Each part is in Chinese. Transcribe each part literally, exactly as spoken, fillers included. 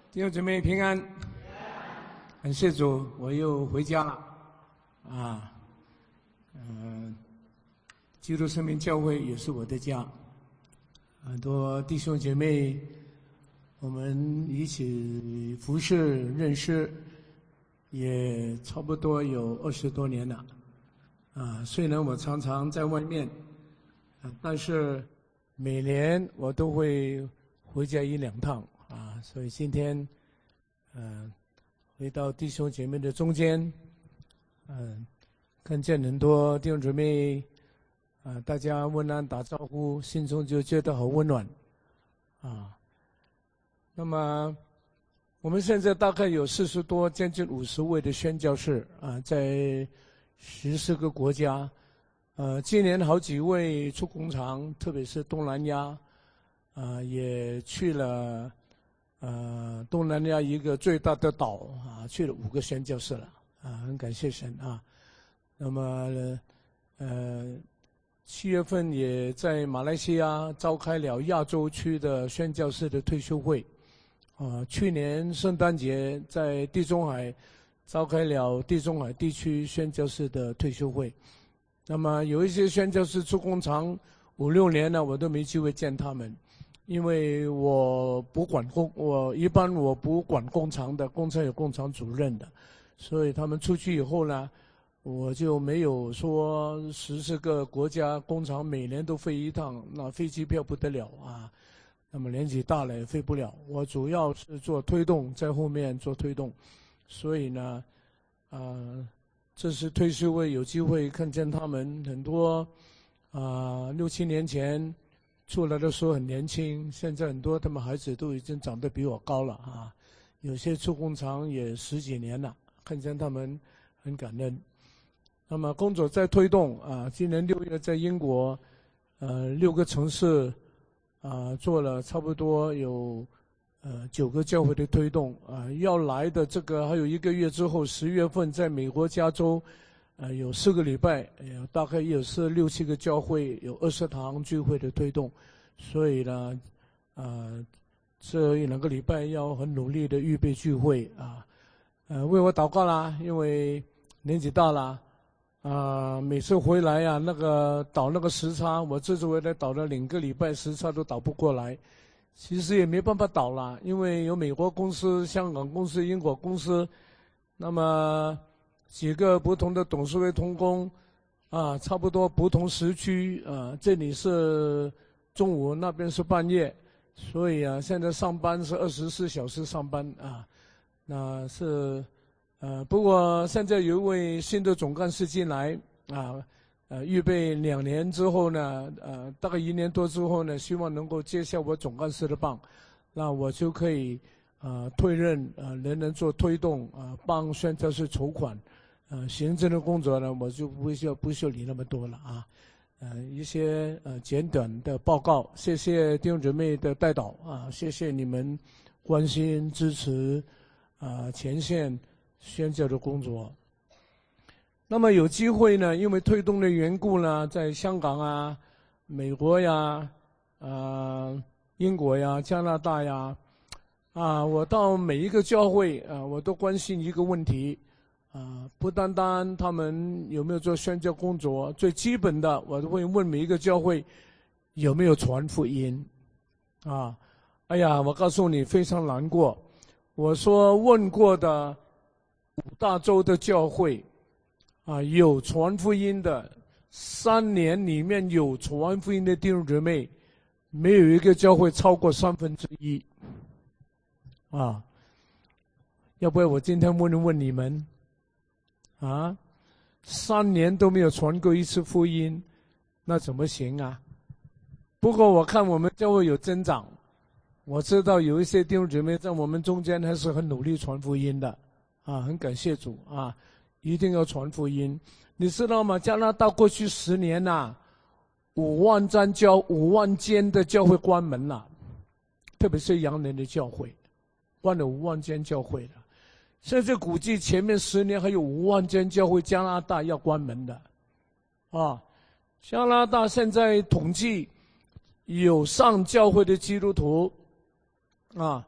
弟兄姊妹平安，感谢主，我又回家了啊。嗯、呃，基督生命教会也是我的家，很多弟兄姐妹，我们一起服侍认识，也差不多有二十多年了啊。虽然我常常在外面，啊，但是每年我都会回家一两趟。啊，所以今天，嗯、呃，回到弟兄姐妹的中间，嗯、呃，看见很多弟兄姊妹，啊、呃，大家问安打招呼，心中就觉得好温暖，啊。那么，我们现在大概有四十多，将近五十位的宣教士啊，在十四个国家，呃，今年好几位出工厂，特别是东南亚，啊，也去了。呃，东南亚一个最大的岛啊，去了五个宣教士了啊，很感谢神啊。那么，呃，七月份也在马来西亚召开了亚洲区的宣教士的退休会，啊，去年圣诞节在地中海召开了地中海地区宣教士的退休会。那么有一些宣教士出工厂五六年了，我都没机会见他们。因为我不管工，我一般我不管工厂的，工厂有工厂主任的，所以他们出去以后呢，我就没有说十四个国家工厂每年都飞一趟，那飞机票不得了啊。那么年纪大了也飞不了，我主要是做推动，在后面做推动，所以呢，呃，这是退休会有机会看见他们很多，啊、呃，六七年前。出来的时候很年轻，现在很多他们孩子都已经长得比我高了啊，有些出工厂也十几年了，看见他们很感恩。那么工作在推动啊，今年六月在英国，呃六个城市啊做了差不多有呃九个教会的推动啊，要来的这个还有一个月之后，十月份在美国加州。呃，有四个礼拜，有大概也是六七个教会，有二十堂聚会的推动，所以呢，呃，这一两个礼拜要很努力的预备聚会啊，呃，为我祷告啦，因为年纪大了，啊，每次回来呀、啊，那个倒那个时差，我这次回来倒了两个礼拜时差都倒不过来，其实也没办法倒了，因为有美国公司、香港公司、英国公司，那么。几个不同的董事会同工，啊，差不多不同时区啊，这里是中午，那边是半夜，所以啊，现在上班是二十四小时上班啊，那是呃，不过现在有一位新的总干事进来啊，呃，预备两年之后呢，呃，大概一年多之后呢，希望能够接下我总干事的棒，那我就可以啊退任啊，仍然做推动啊，帮宣教士筹款。呃，行政的工作呢，我就不需要不需要理那么多了啊，呃，一些呃简短的报告，谢谢弟兄姊妹的带导啊，谢谢你们关心支持啊前线宣教的工作。那么有机会呢，因为推动的缘故呢，在香港啊、美国呀、啊、呃、英国呀、加拿大呀，啊，我到每一个教会啊，我都关心一个问题。啊，不单单他们有没有做宣教工作，最基本的我都会问每一个教会有没有传福音。啊，哎呀，我告诉你非常难过。我说问过的五大洲的教会，啊，有传福音的，三年里面有传福音的弟兄姊妹，没有一个教会超过三分之一。啊，要不然我今天问问你们。啊，三年都没有传过一次福音，那怎么行啊？不过我看我们教会有增长，我知道有一些弟兄姊妹在我们中间还是很努力传福音的，啊，很感谢主啊，一定要传福音。你知道吗？加拿大过去十年呐、啊，五万间教五万间的教会关门了，特别是洋人的教会，关了五万间教会了。现在估计前面十年还有五万间教会加拿大要关门的，啊，加拿大现在统计有上教会的基督徒，啊，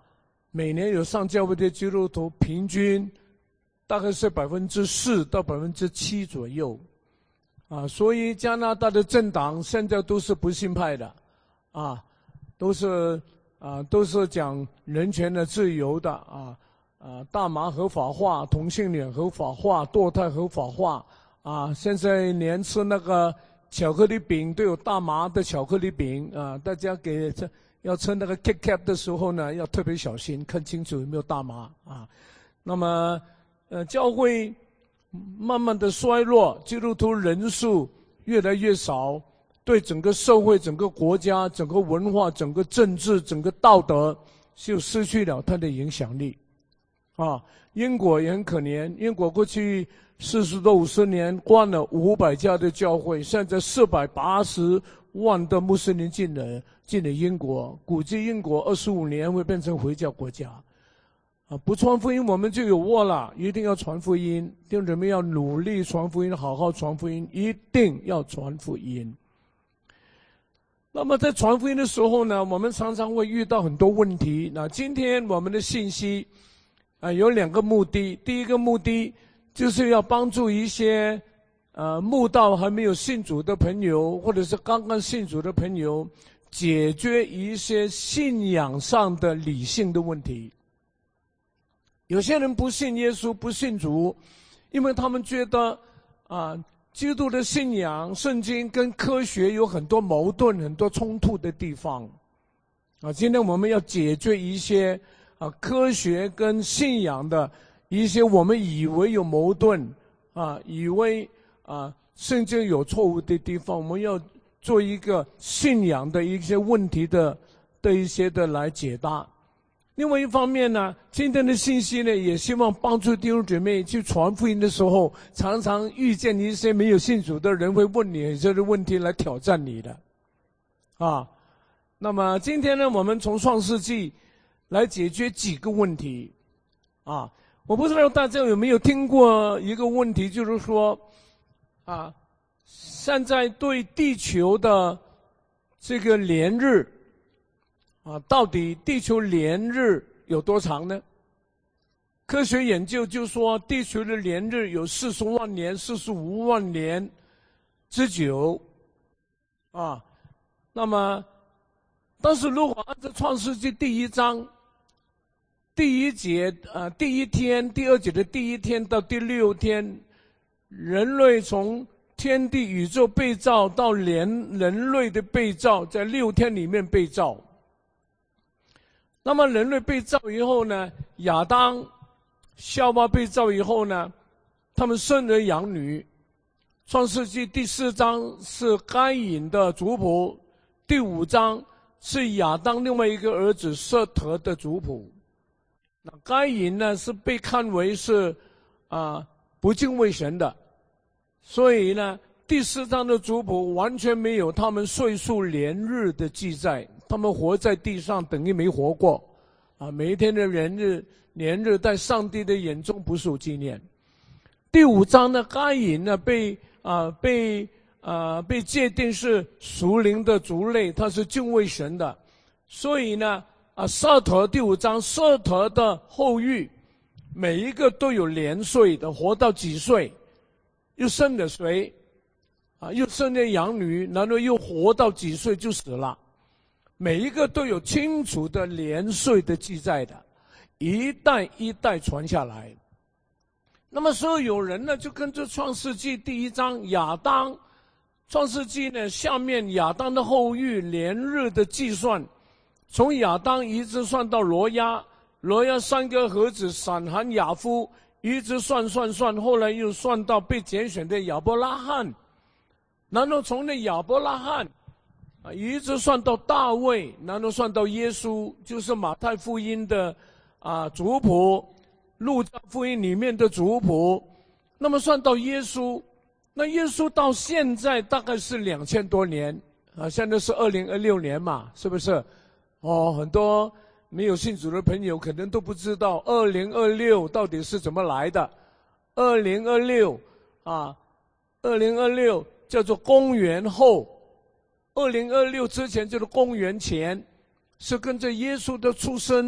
每年有上教会的基督徒平均大概是百分之四到百分之七左右，啊，所以加拿大的政党现在都是不信派的，啊，都是啊都是讲人权的自由的啊啊，大麻合法化，同性恋合法化，堕胎合法化，啊，现在连吃那个巧克力饼都有大麻的巧克力饼啊，大家给这要吃那个 Kit Kat 的时候呢，要特别小心，看清楚有没有大麻啊。那么，呃，教会慢慢的衰落，基督徒人数越来越少，对整个社会、整个国家、整个文化、整个政治、整个道德，就失去了它的影响力。啊，英国也很可怜，英国过去四十多五十年关了五百家的教会，现在四百八十万的穆斯林进了进了英国，估计英国二十五年会变成回教国家。啊，不传福音我们就有祸了，一定要传福音，弟兄姊妹要努力传福音，好好传福音，一定要传福音。那么在传福音的时候呢，我们常常会遇到很多问题。那今天我们的信息啊，有两个目的。第一个目的就是要帮助一些呃慕道还没有信主的朋友，或者是刚刚信主的朋友，解决一些信仰上的理性的问题。有些人不信耶稣，不信主，因为他们觉得啊，基督的信仰、圣经跟科学有很多矛盾、很多冲突的地方。啊，今天我们要解决一些啊科学跟信仰的一些我们以为有矛盾啊，以为啊圣经有错误的地方，我们要做一个信仰的一些问题的的一些的来解答。另外一方面呢，今天的信息呢，也希望帮助弟兄姐妹去传福音的时候，常常遇见一些没有信主的人会问你这个问题来挑战你的，啊，那么今天呢，我们从创世纪来解决几个问题，啊，我不知道大家有没有听过一个问题，就是说，啊，现在对地球的这个年日。啊，到底地球年日有多长呢？科学研究就说，地球的年日有四十万年、四十五万年之久。啊，那么，但是如果按照创世纪第一章第一节啊，第一天、第二节的第一天到第六天，人类从天地宇宙被造到连人类的被造，在六天里面被造。那么人类被造以后呢，亚当、夏娃被造以后呢，他们生儿养女。创世纪第四章是该隐的族谱，第五章是亚当另外一个儿子瑟特的族谱。那该隐呢是被看为是啊不敬畏神的，所以呢第四章的族谱完全没有他们岁数年日的记载。他们活在地上等于没活过，啊，每一天的人日年日在上帝的眼中不受纪念。第五章呢，该隐呢被啊被啊被界定是属灵的族类，他是敬畏神的，所以呢啊瑟特第五章瑟特的后裔，每一个都有年岁的，活到几岁，又生了谁，啊又生了养女，然后又活到几岁就死了。每一个都有清楚的年岁的记载的，一代一代传下来。那么所以有人呢就跟着创世纪第一章亚当，创世纪呢下面亚当的后裔年日的计算，从亚当一直算到罗亚，罗亚三个儿子闪含雅夫，一直算算算，后来又算到被拣选的亚伯拉罕，然后从那亚伯拉罕啊，一直算到大卫，然后算到耶稣，就是马太福音的啊族谱，路加福音里面的族谱。那么算到耶稣，那耶稣到现在大概是两千多年啊，现在是二零二六年嘛，是不是？哦，很多没有信主的朋友可能都不知道二零二六到底是怎么来的。二零二六啊，二零二六叫做公元后。二零二六之前就是公元前，是跟着耶稣的出生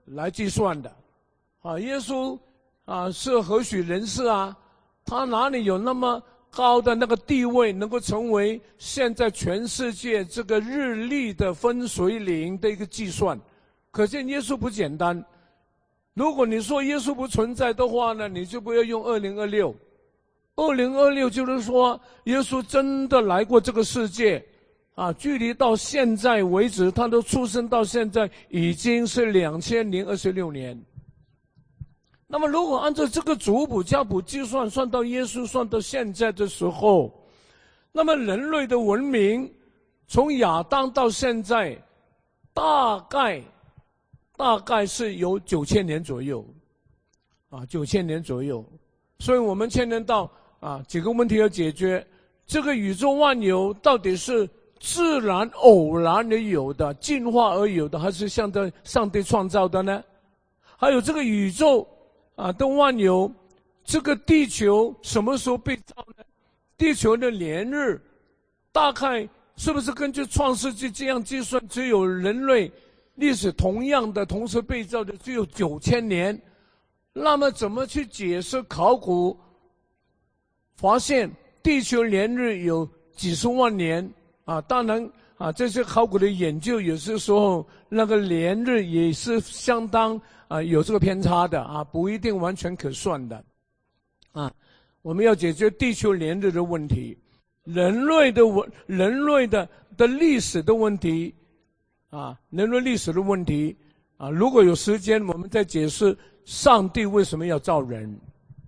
来计算的。啊，耶稣啊是何许人士啊？他哪里有那么高的那个地位，能够成为现在全世界这个日历的分水岭的一个计算？可见耶稣不简单。如果你说耶稣不存在的话呢，你就不要用二零二六。二零二六就是说，耶稣真的来过这个世界，啊，距离到现在为止，他都出生到现在已经是两千零二十六年。那么，如果按照这个族谱家谱计算，算到耶稣算到现在的时候，那么人类的文明从亚当到现在，大概大概是有九千年左右，啊，九千年左右。所以我们牵连到啊几个问题要解决：这个宇宙万有到底是自然偶然而有的、进化而有的，还是像的上帝创造的呢？还有这个宇宙啊的万有，这个地球什么时候被造呢？地球的年日大概是不是根据创世纪这样计算，只有人类历史同样的同时被造的只有九千年？那么怎么去解释考古发现地球年日有几十万年啊？当然啊，这些考古的研究有些时候那个年日也是相当啊有这个偏差的啊，不一定完全可算的啊。我们要解决地球年日的问题，人类的文人类的的历史的问题啊，人类历史的问题啊。如果有时间，我们再解释上帝为什么要造人。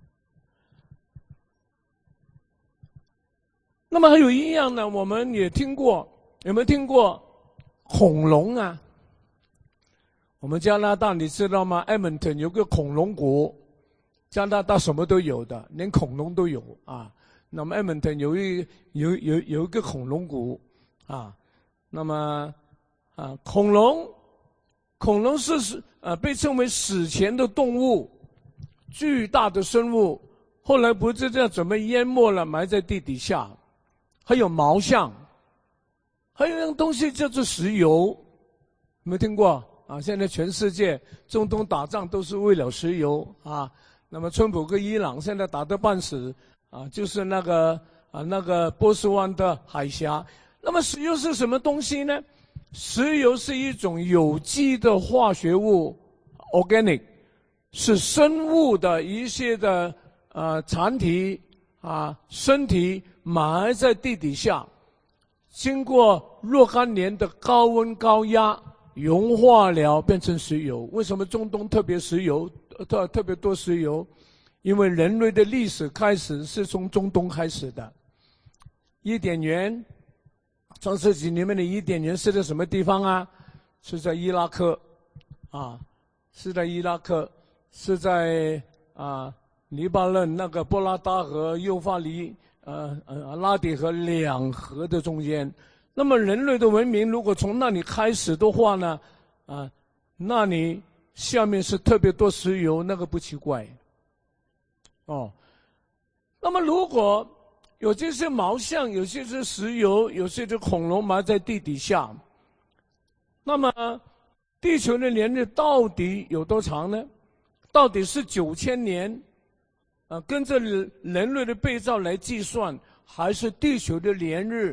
那么还有一样呢，我们也听过，有没有听过恐龙啊？我们加拿大你知道吗 ？Edmonton 有个恐龙国，加拿大什么都有的，连恐龙都有啊。那么 Edmonton 有一有有有一个恐龙国啊。那么啊，恐龙，恐龙是呃被称为史前的动物，巨大的生物，后来不知道怎么淹没了，埋在地底下。还有毛象，还有一样东西叫做石油，有没有听过啊？现在全世界中东打仗都是为了石油啊。那么川普跟伊朗现在打得半死啊，就是那个啊那个波斯湾的海峡。那么石油是什么东西呢？石油是一种有机的化学物 ，organic， 是生物的一些的呃残体啊身体埋在地底下，经过若干年的高温高压融化了，变成石油。为什么中东特别石油特特别多石油？因为人类的历史开始是从中东开始的。伊甸园，创世纪里面的伊甸园是在什么地方啊？是在伊拉克，啊，是在伊拉克，是在啊黎巴嫩那个波拉达河、幼发黎。呃呃，拉底河两河的中间，那么人类的文明如果从那里开始的话呢，啊，那里下面是特别多石油，那个不奇怪。哦，那么如果有这些毛象，有些是石油，有些是恐龙埋在地底下，那么地球的年日到底有多长呢？到底是九千年？啊，跟着人类的被造来计算，还是地球的年日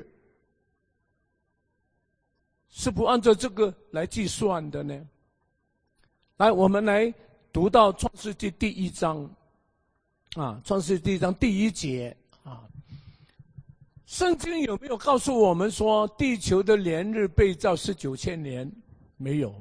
是不按照这个来计算的呢？来，我们来读到创世纪第一章，啊，创世纪第一章第一节啊，圣经有没有告诉我们说地球的年日被造是九千年？没有。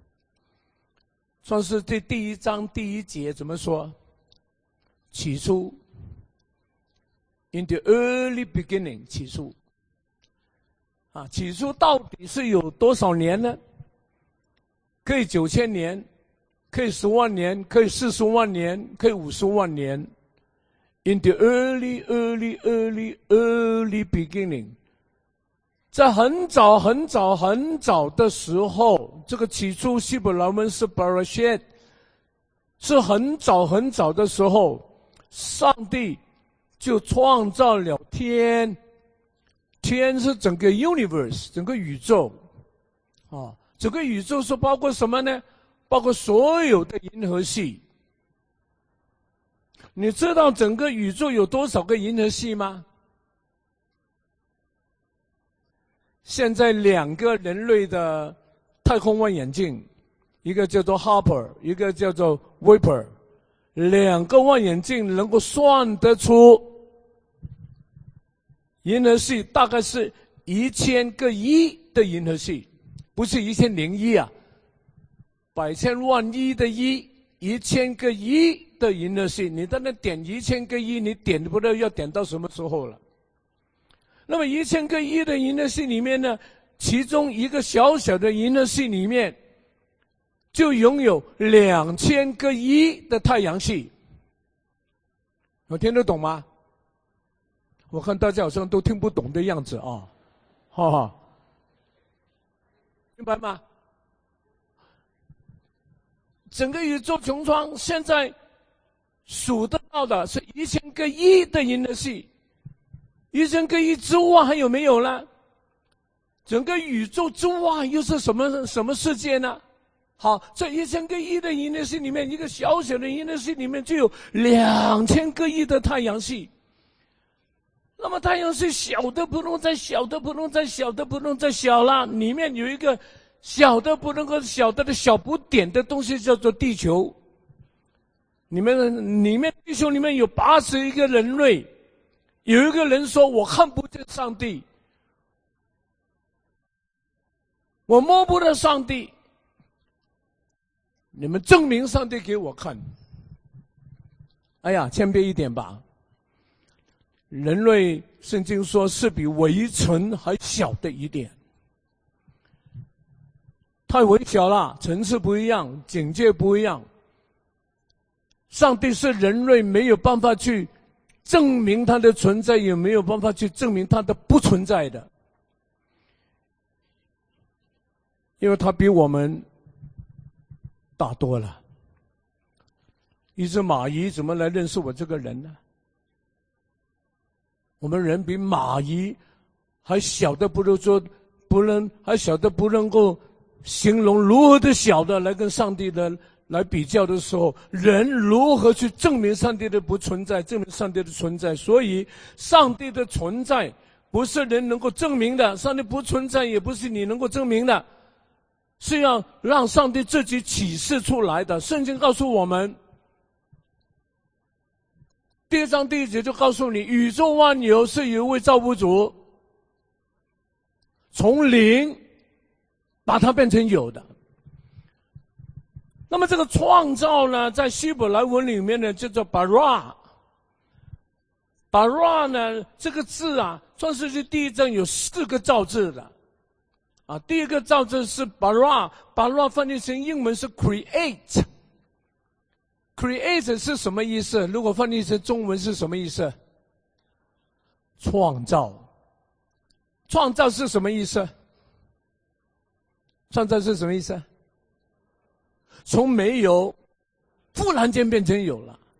创世纪第一章第一节怎么说？起初 ，in the early beginning， 起初，啊，起初到底是有多少年呢？可以九千年，可以十万年，可以四十万年，可以五十万年。In the early, early, early, early beginning， 在很早很早很早的时候，这个起初希伯来文是 Bereshit， 是很早很早的时候。上帝就创造了天，天是整个 universe， 整个宇宙，啊，整个宇宙是包括什么呢？ 包括所有的银河系。你知道整个宇宙有多少个银河系吗？现在两个人类的太空望远镜，一个叫做 Hubble， 一个叫做 Wipper， 两个望远镜能够算得出银河系大概是一千个亿的银河系，不是一千零一啊，百千万亿的亿，一千个亿的银河系，你在那点一千个亿，你点不知道要点到什么时候了。那么一千个亿的银河系里面呢，其中一个小小的银河系里面，就拥有两千个亿的太阳系。我听得懂吗？我看大家好像都听不懂的样子啊，哈哈，明白吗？整个宇宙穹苍现在数得到的是一千个亿的银河系。一千个亿之外还有没有呢？整个宇宙之外又是什么什么世界呢？好，这一千个亿的银河系里面，一个小小的银河系里面就有两千个亿的太阳系。那么太阳系小的不能再小的不能再小的不能再小了，里面有一个小的不能够小的的小不点的东西叫做地球。你们里面地球里面有八十一个人类。有一个人说我看不见上帝，我摸不到上帝，你们证明上帝给我看。哎呀，谦卑一点吧。人类圣经说是比微尘还小的一点，太微小了，层次不一样，境界不一样。上帝是人类没有办法去证明它的存在，也没有办法去证明它的不存在的，因为它比我们大多了。一只蚂蚁怎么来认识我这个人呢？我们人比蚂蚁还小的不能说不能还小的不能够形容如何的小的来跟上帝的来比较的时候，人如何去证明上帝的不存在，证明上帝的存在？所以上帝的存在不是人能够证明的，上帝不存在也不是你能够证明的，是要让上帝自己启示出来的。圣经告诉我们，第一章第一节就告诉你，宇宙万有是有一位造物主从零把它变成有的。那么这个创造呢，在希伯来文里面呢叫做 bara。 bara 呢这个字啊，创世纪第一章有四个造字的啊。第一个造字是 bara， bara 翻译成英文是 create。 create 是什么意思？如果翻译成中文是什么意思？创造。创造是什么意思？创造是什么意思？从没有忽然间变成有了，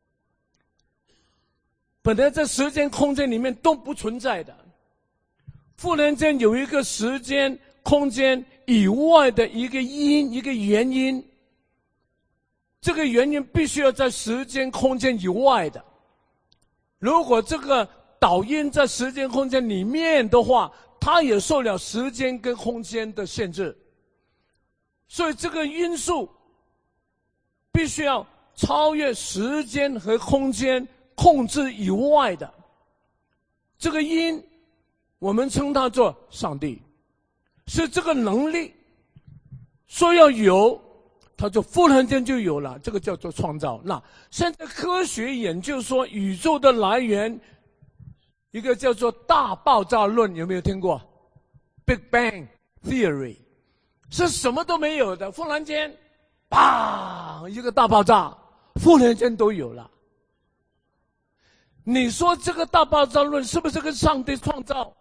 本来在时间空间里面都不存在的，忽然间有一个时间空间以外的一个因，一个原因，这个原因必须要在时间空间以外的。如果这个导因在时间空间里面的话，它也受了时间跟空间的限制，所以这个因素必须要超越时间和空间控制以外的。这个因我们称它做上帝，是这个能力说要有，它就忽然间就有了，这个叫做创造。那现在科学研究说宇宙的来源，一个叫做大爆炸论，有没有听过 Big Bang Theory？ 是什么都没有的，忽然间砰一个大爆炸，忽然间都有了。你说这个大爆炸论是不是跟上帝创造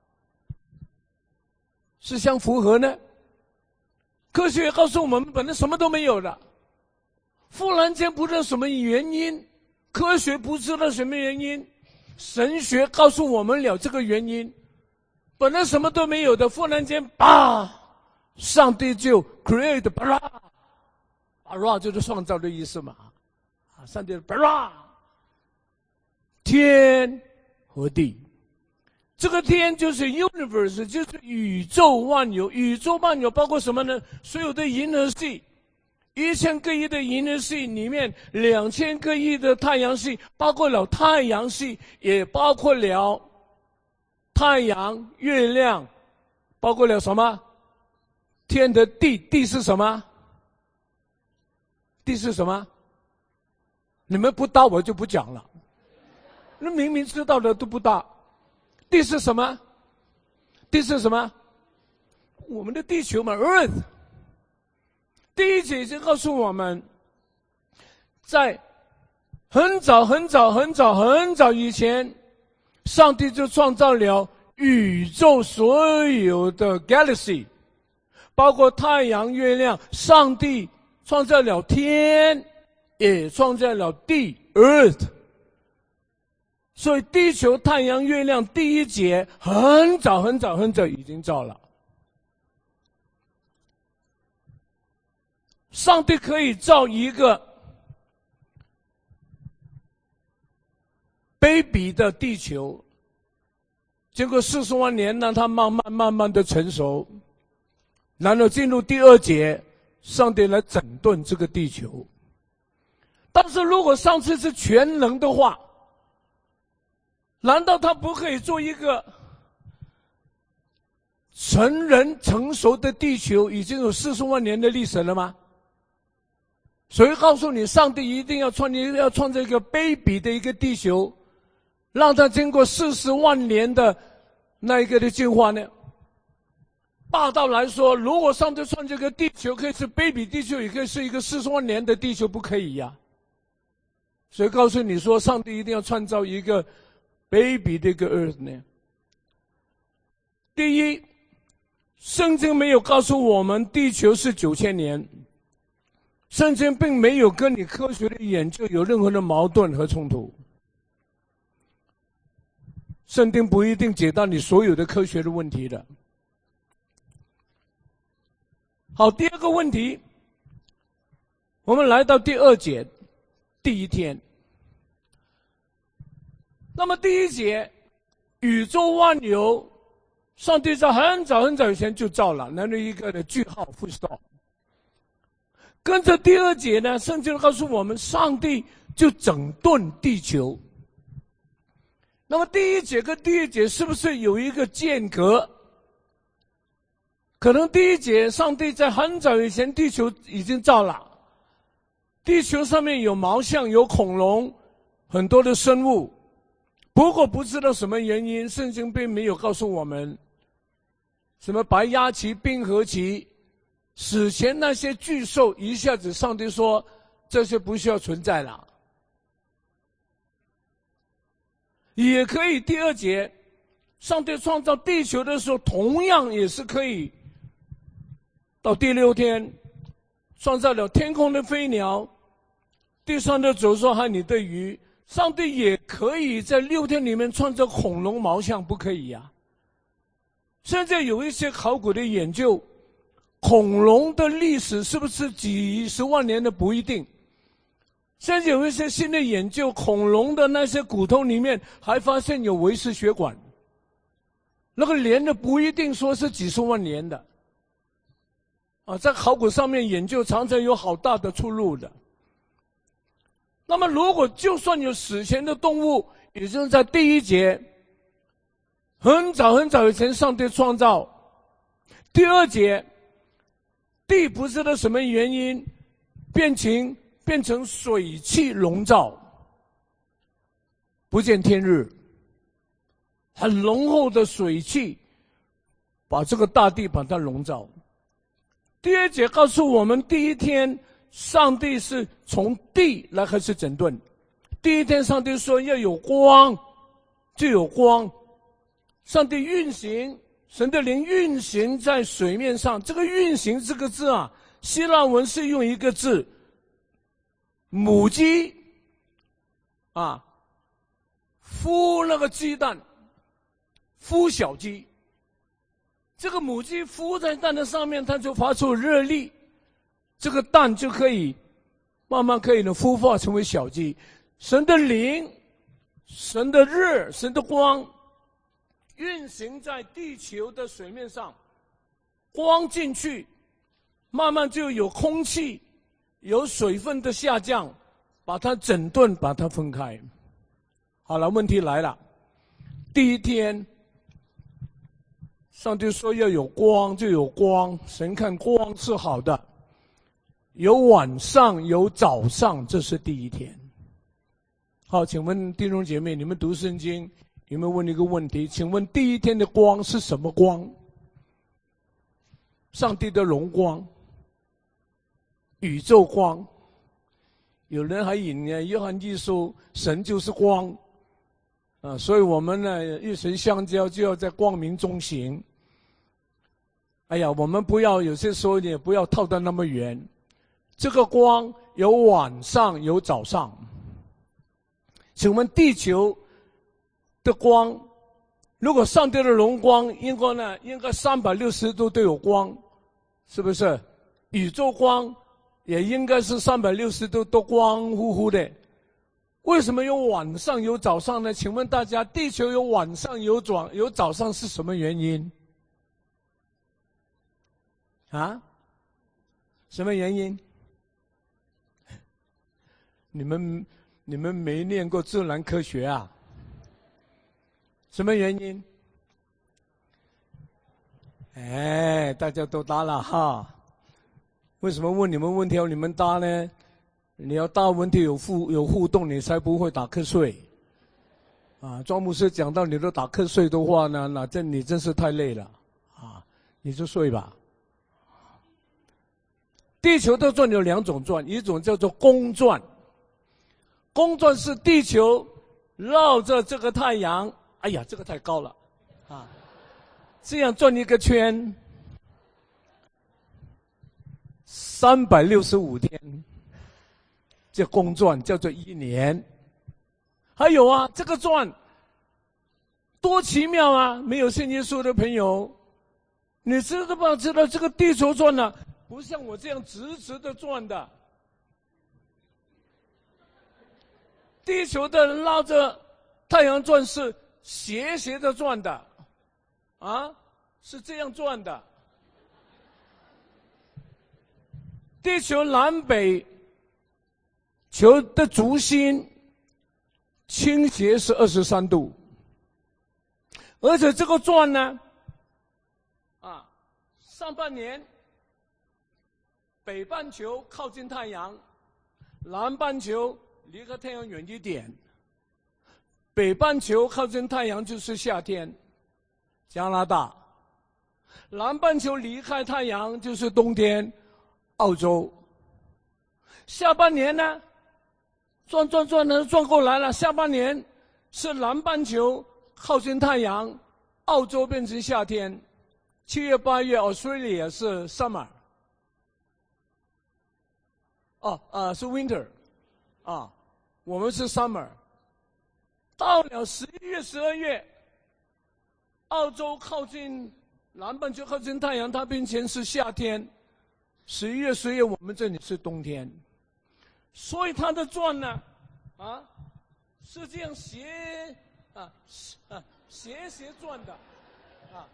是相符合呢？科学告诉我们本来什么都没有的，忽然间不知道什么原因，科学不知道什么原因，神学告诉我们了这个原因，本来什么都没有的，忽然间吧，上帝就 create 吧， bara 就是创造的意思嘛，啊，上帝 bara 天和地，这个天就是 universe， 就是宇宙万有，宇宙万有包括什么呢？所有的银河系，一千个亿的银河系里面，两千个亿的太阳系，包括了太阳系，也包括了太阳、月亮，包括了什么？天的地，地是什么？地是什么？你们不答我就不讲了。那明明知道的都不答。地是什么？地是什么？我们的地球嘛 ，Earth。第一节就告诉我们，在很早很早很早很早以前，上帝就创造了宇宙所有的 galaxy， 包括太阳、月亮。上帝创造了天，也创造了地 ，Earth。所以地球、太阳、月亮第一节很早很早很早已经造了。上帝可以造一个卑鄙的地球，经过四十万年让它慢慢慢慢的成熟，然后进入第二节，上帝来整顿这个地球。但是如果上帝是全能的话，难道他不可以做一个成人成熟的地球？已经有四十万年的历史了吗？谁告诉你上帝一定要创建要创造一个卑鄙的一个地球，让它经过四十万年的那一个的进化呢？大道来说，如果上帝创造一个地球可以是卑鄙地球，也可以是一个四十万年的地球，不可以呀、啊？谁告诉你说上帝一定要创造一个卑鄙的一个 earth 呢？第一，圣经没有告诉我们地球是九千年，圣经并没有跟你科学的研究有任何的矛盾和冲突。圣经不一定解答你所有的科学的问题的。好，第二个问题，我们来到第二节，第一天。那么第一节，宇宙万有，上帝在很早很早以前就造了，然后一个的句号 full stop。跟着第二节呢，圣经告诉我们，上帝就整顿地球。那么第一节跟第二节是不是有一个间隔？可能第一节上帝在很早以前地球已经造了，地球上面有毛象，有恐龙，很多的生物。不过不知道什么原因，圣经并没有告诉我们，什么白鸭旗、冰河期，史前那些巨兽，一下子上帝说这些不需要存在了。也可以第二节，上帝创造地球的时候，同样也是可以到第六天创造了天空的飞鸟，地上的走兽和你的鱼。上帝也可以在六天里面创造恐龙毛象，不可以呀、啊？现在有一些考古的研究，恐龙的历史是不是几十万年的不一定。现在有一些新的研究，恐龙的那些骨头里面还发现有维氏血管，那个连的不一定说是几十万年的。啊，在考古上面研究常常有好大的出入的。那么如果就算有史前的动物，也就是在第一节很早很早以前上帝创造，第二节地不知道什么原因变成变成水汽笼罩，不见天日，很浓厚的水汽把这个大地把它笼罩。第二节告诉我们，第一天上帝是从地来开始整顿。第一天上帝说要有光，就有光。上帝运行，神的灵运行在水面上。这个运行这个字啊，希腊文是用一个字，母鸡啊，孵那个鸡蛋，孵小鸡。这个母鸡孵在蛋的上面，它就发出热力， 这个蛋就可以慢慢可以呢孵化成为小鸡。神的灵、神的日、神的光运行在地球的水面上，光进去，慢慢就有空气、有水分的下降，把它整顿，把它分开。好了，问题来了。第一天，上帝说要有光就有光，神看光是好的，有晚上有早上，这是第一天。好，请问弟兄姐妹，你们读圣经有没有问一个问题？请问第一天的光是什么光？上帝的荣光，宇宙光。有人还引呢约翰一书，神就是光啊，所以我们呢与神相交，就要在光明中行。哎呀，我们不要有些时候也不要套得那么远。这个光有晚上有早上。请问地球的光，如果上帝的荣光应该呢应该三百六十度都有光，是不是？宇宙光也应该是三百六十度都光乎乎的。为什么有晚上有早上呢？请问大家，地球有晚上有早有早上是什么原因？啊？什么原因？你们你们没念过自然科学啊？什么原因？哎，大家都答了哈。为什么问你们问题要你们答呢？你要答问题有互有互动，你才不会打瞌睡。啊，庄牧师讲到你都打瞌睡的话呢，那这你真是太累了啊！你就睡吧。地球的转有两种转，一种叫做公转。公转是地球绕着这个太阳，哎呀，这个太高了，啊，这样转一个圈，三百六十五天，这公转叫做一年。还有啊，这个转多奇妙啊！没有信耶稣的朋友，你知道不知道这个地球转呢、啊，不像我这样直直的转的。地球的绕着太阳转是斜斜的转的，啊，是这样转的。地球南北球的轴心倾斜是二十三度，而且这个转呢，啊，上半年北半球靠近太阳，南半球离开太阳远一点。北半球靠近太阳就是夏天，加拿大；南半球离开太阳就是冬天，澳洲。下半年呢，转转转呢转过来了，下半年是南半球靠近太阳，澳洲变成夏天。七月八月 Australia 是 summer， 哦，呃是 winter， 啊，我们是 summer。到了十一月、十二月，澳洲靠近南半球靠近太阳，它变成是夏天。十一月、十二月，我们这里是冬天。所以它的转呢，啊，是这样斜啊啊斜斜转的，啊，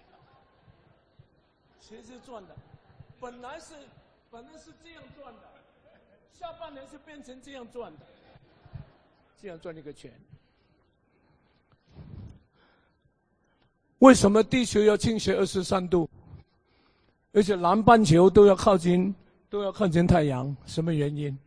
斜斜转的。本来是本来是这样转的，下半年是变成这样转的，这样转一个圈。为什么地球要倾斜二十三度？而且南半球都要靠近，都要靠近太阳，什么原因？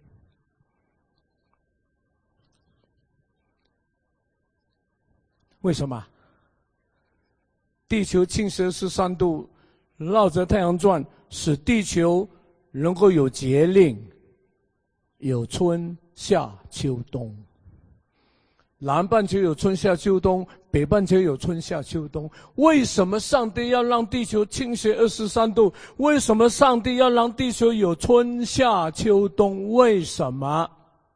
为什么？地球倾斜二十三度，绕着太阳转，使地球能够有节令，有春夏秋冬。南半球有春夏秋冬，北半球有春夏秋冬。为什么上帝要让地球倾斜二十三度？为什么上帝要让地球有春夏秋冬？为什么？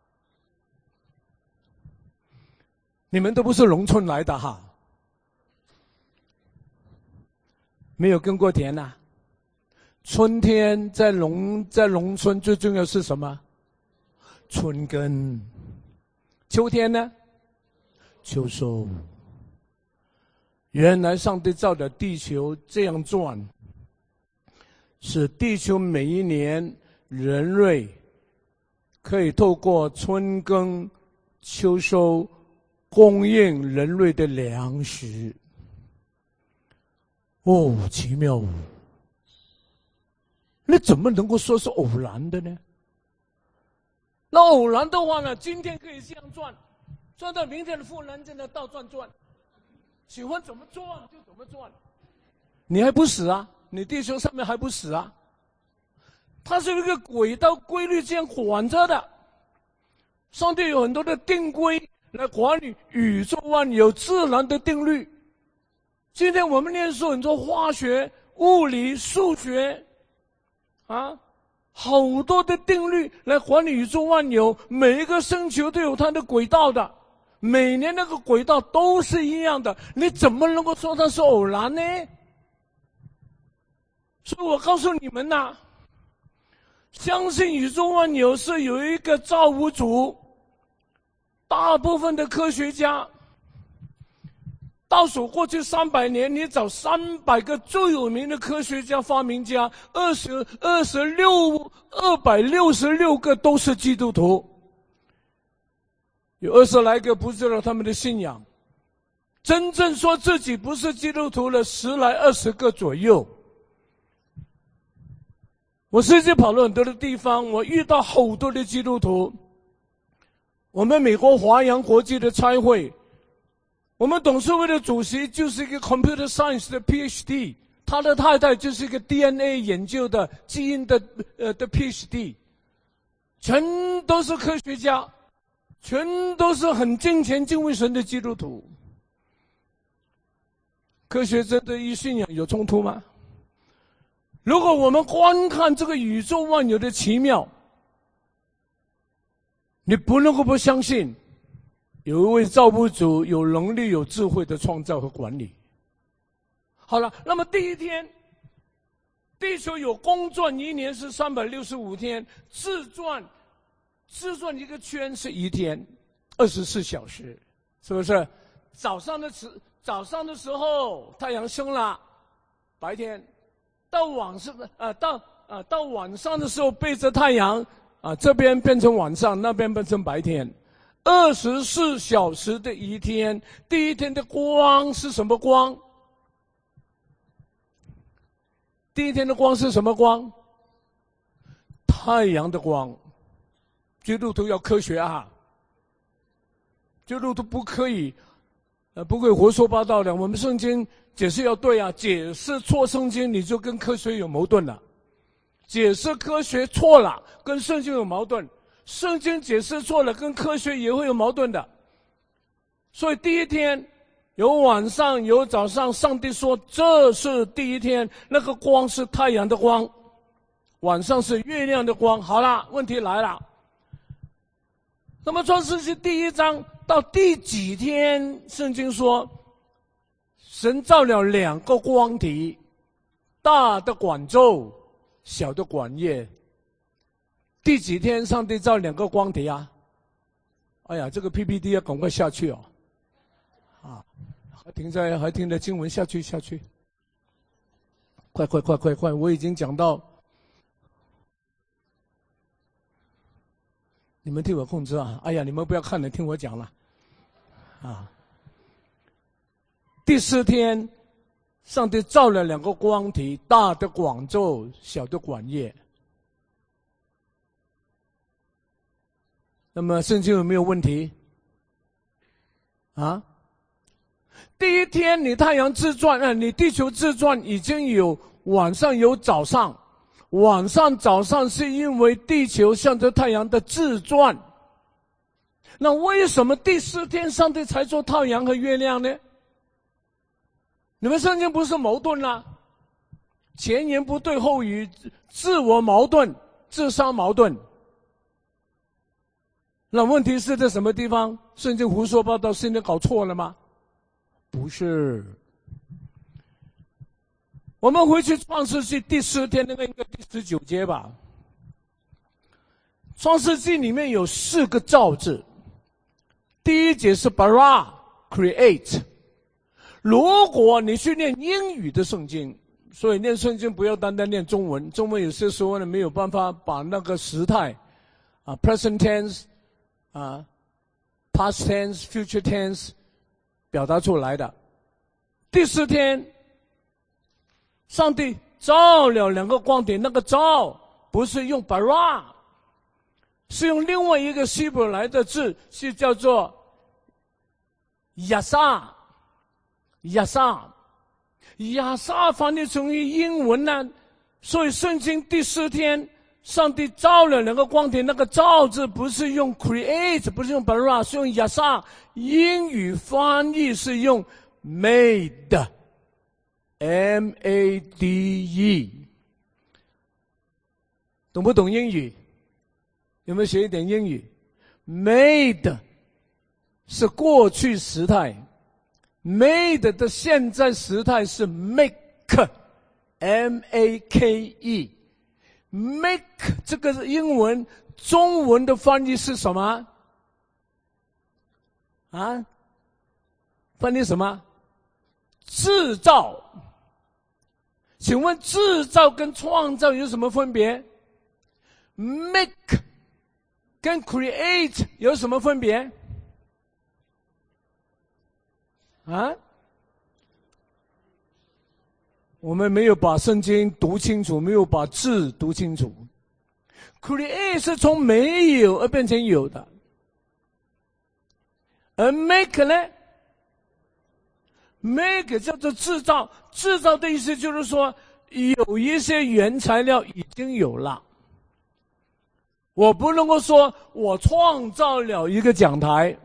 你们都不是农村来的哈，没有耕过田呐、啊。 春天在农在农村最重要是什么？春耕。秋天呢？秋收。原来上帝造的地球这样转，使地球每一年人类可以透过春耕秋收供应人类的粮食。哦，奇妙哦！那怎么能够说是偶然的呢？那偶然的话呢，今天可以这样转，转到明天的忽然间的倒转转，喜欢怎么转就怎么转。你还不死啊？你地球上面还不死啊？它是一个轨道规律这样缓着的。上帝有很多的定规来管理宇宙万有自然的定律。今天我们念书很多化学、物理、数学啊，好多的定律来管理宇宙万有，每一个星球都有它的轨道的，每年那个轨道都是一样的，你怎么能够说它是偶然呢？所以我告诉你们呐，相信宇宙万有是有一个造物主。大部分的科学家倒数过去三百年，你找三百个最有名的科学家、发明家，二十二十六二百六十六个都是基督徒，有二十来个不知道他们的信仰。真正说自己不是基督徒的十来二十个左右。我世界跑了很多的地方，我遇到好多的基督徒。我们美国华阳国际的差会，我们董事会的主席就是一个 computer science 的 P H D， 他的太太就是一个 D N A 研究的基因的呃的 P H D， 全都是科学家，全都是很敬虔敬畏神的基督徒。科学真的与信仰有冲突吗？如果我们观看这个宇宙万有的奇妙，你不能够不相信有一位造物主有能力有智慧的创造和管理。好了，那么第一天地球有公转一年是三百六十五天，自转自转一个圈是一天，二十四小时，是不是？早上的时早上的时候太阳升了，白天；到晚上呃到呃到晚上的时候背着太阳啊，这边变成晚上，那边变成白天。二十四小时的一天，第一天的光是什么光？第一天的光是什么光？太阳的光。基督徒要科学啊，基督徒不可以，呃，不可以胡说八道的。我们圣经解释要对啊，解释错圣经你就跟科学有矛盾了。解释科学错了，跟圣经有矛盾；圣经解释错了，跟科学也会有矛盾的。所以第一天有晚上有早上，上帝说这是第一天，那个光是太阳的光，晚上是月亮的光。好了，问题来了。那么创世纪第一章到第几天，圣经说神造了两个光体，大的管昼，小的管夜。第几天上帝造两个光体啊？哎呀，这个 P P T 要赶快下去哦！啊，还停在还停在经文下去下去，快快快快快！我已经讲到，你们替我控制啊！哎呀，你们不要看了，听我讲了。啊，第四天，上帝造了两个光体，大的广昼，小的管夜。那么圣经有没有问题？啊？第一天你太阳自转，呃，你地球自转已经有晚上有早上，晚上早上是因为地球向着太阳的自转。那为什么第四天上帝才做太阳和月亮呢？你们圣经不是矛盾啦？前言不对后语，自我矛盾，自相矛盾。那问题是在什么地方？圣经胡说八道，圣经搞错了吗？不是。 我们回去创世纪第四天那个应该第十九节吧。创世纪里面有四个造字，第一节是 bara create。如果你去念英语的圣经，所以念圣经不要单单念中文，中文有些时候呢没有办法把那个时态啊 present tense 啊 past tense future tense 表达出来的。第四天上帝造了两个光点，那个造不是用 bara， 是用另外一个希伯来的字，是叫做亚萨。亚萨，亚萨翻译成英文呢，所以圣经第四天，上帝造了两个光点，那个造字不是用 create， 不是用 bara， 是用亚萨。英语翻译是用 made， M A D E， 懂不懂英语？有没有学一点英语？ made 是过去时态。made 的现在时态是 make， M A K E。make 这个英文中文的翻译是什么？啊？翻译什么？制造。请问制造跟创造有什么分别？ make 跟 create 有什么分别？啊，我们没有把圣经读清楚，没有把字读清楚。create 是从没有而变成有的，而 make 呢 ？make 叫做制造，制造的意思就是说，有一些原材料已经有了。我不能够说我创造了一个讲台。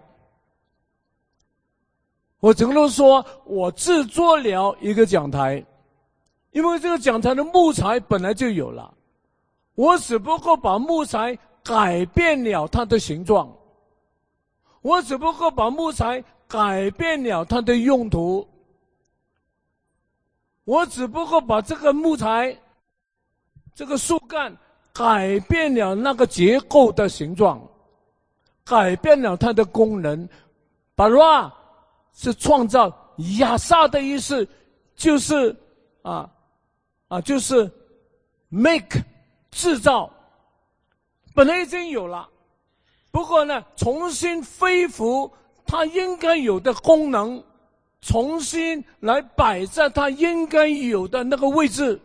我只能说我制作了一个讲台，因为这个讲台的木材本来就有了，我只不过把木材改变了它的形状，我只不过把木材改变了它的用途，我只不过把这个木材这个树干改变了那个结构的形状，改变了它的功能。bara是创造，亚萨的意思就是啊啊，就是 make 制造，本来已经有了，不过呢，重新恢复它应该有的功能，重新来摆在它应该有的那个位置。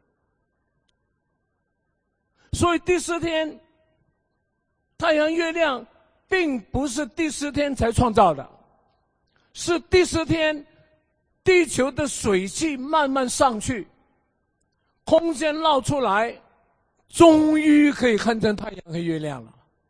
所以第四天，太阳、月亮并不是第四天才创造的。是第四天，地球的水汽慢慢上去，空间绕出来，终于可以看见太阳和月亮了。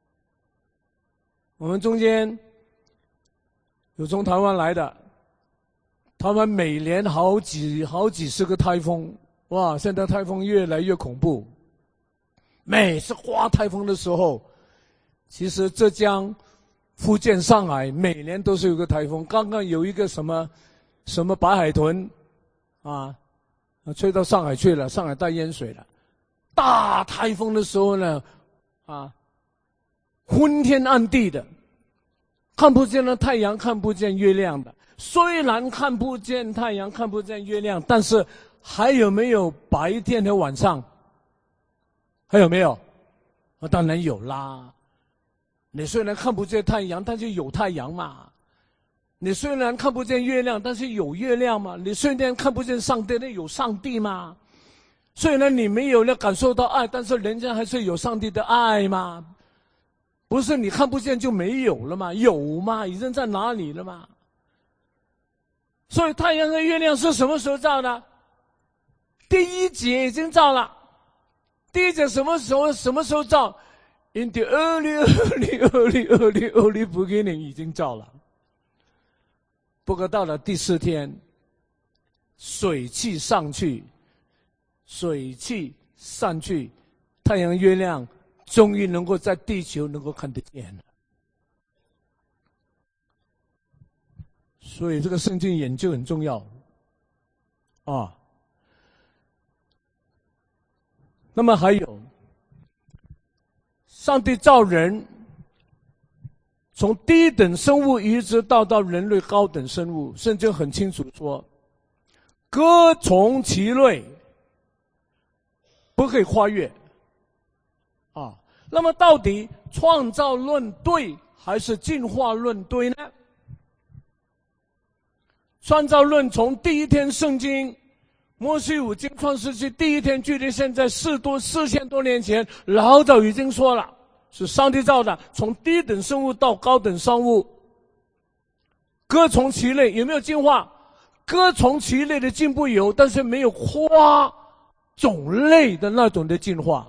我们中间有从台湾来的，台湾每年好几好几十个台风，哇！现在台风越来越恐怖。每次刮台风的时候，其实浙江、福建、上海每年都是有个台风，刚刚有一个什么什么白海豚啊，吹到上海去了，上海带淹水了。大台风的时候呢，啊，昏天暗地的，看不见了太阳，看不见月亮的。虽然看不见太阳，看不见月亮，但是还有没有白天和晚上？还有没有？啊，当然有啦。你虽然看不见太阳，但是有太阳嘛。你虽然看不见月亮，但是有月亮嘛。你虽然看不见上帝，那有上帝嘛。虽然你没有了感受到爱，但是人家还是有上帝的爱嘛。不是你看不见就没有了嘛，有嘛，已经在哪里了嘛。所以太阳和月亮是什么时候造的？第一节已经造了。第一节什么时候什么时候造？ In the early, early, early, early, early beginning 已经造了。不过到了第四天，水汽上去，水汽上去，太阳、月亮终于能够在地球能够看得见了。所以这个圣经研究很重要啊。 那么还有，上帝造人，从低等生物一直到到人类高等生物，圣经很清楚说，各从其类，不可以跨越。啊，那么到底创造论对还是进化论对呢？创造论从第一天圣经摩西五经创世纪第一天，距离现在四多四千多年前，老早已经说了，是上帝造的，从低等生物到高等生物，各从其类。有没有进化？各从其类的进步有，但是没有跨种类的那种的进化。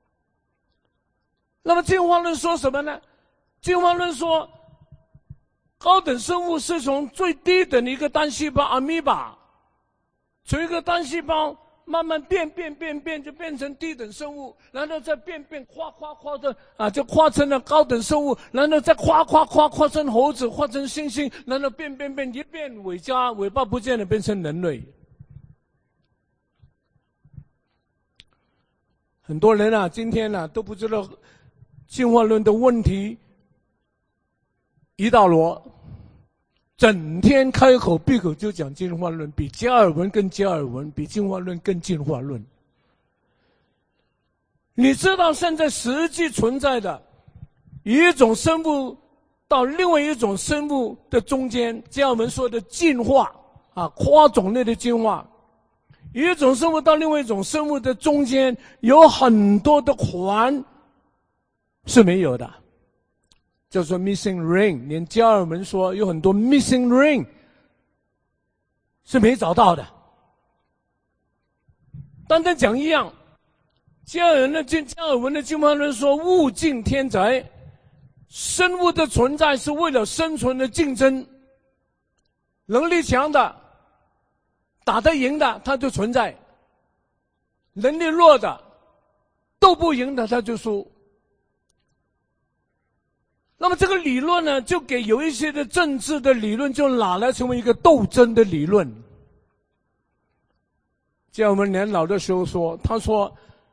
那么进化论说什么呢？进化论说，高等生物是从最低等的一个单细胞阿米巴，从一个单细胞慢慢变变变变，就变成低等生物，然后再变变跨跨跨的啊，就跨成了高等生物，然后再跨跨跨跨成猴子，跨成猩猩，然后变变变一变尾加尾巴不见了，变成人类。很多人啊，今天啊都不知道进化论的问题，一大摞，整天开口闭口就讲进化论，比加尔文更加尔文，比进化论更进化论。你知道现在实际存在的一种生物到另外一种生物的中间，加尔文说的进化啊，跨种类的进化，一种生物到另外一种生物的中间有很多的环是没有的，叫做 missing ring。 连加尔文说有很多 missing ring 是没找到的。单单讲一样，加尔文的加尔文的进化论说物竞天择，生物的存在是为了生存的竞争，能力强的打得赢的它就存在，能力弱的斗不赢的它就输。那么这个理论呢，就给有一些的政治的理论就拿来成为一个斗争的理论。在我们年老的时候说，他说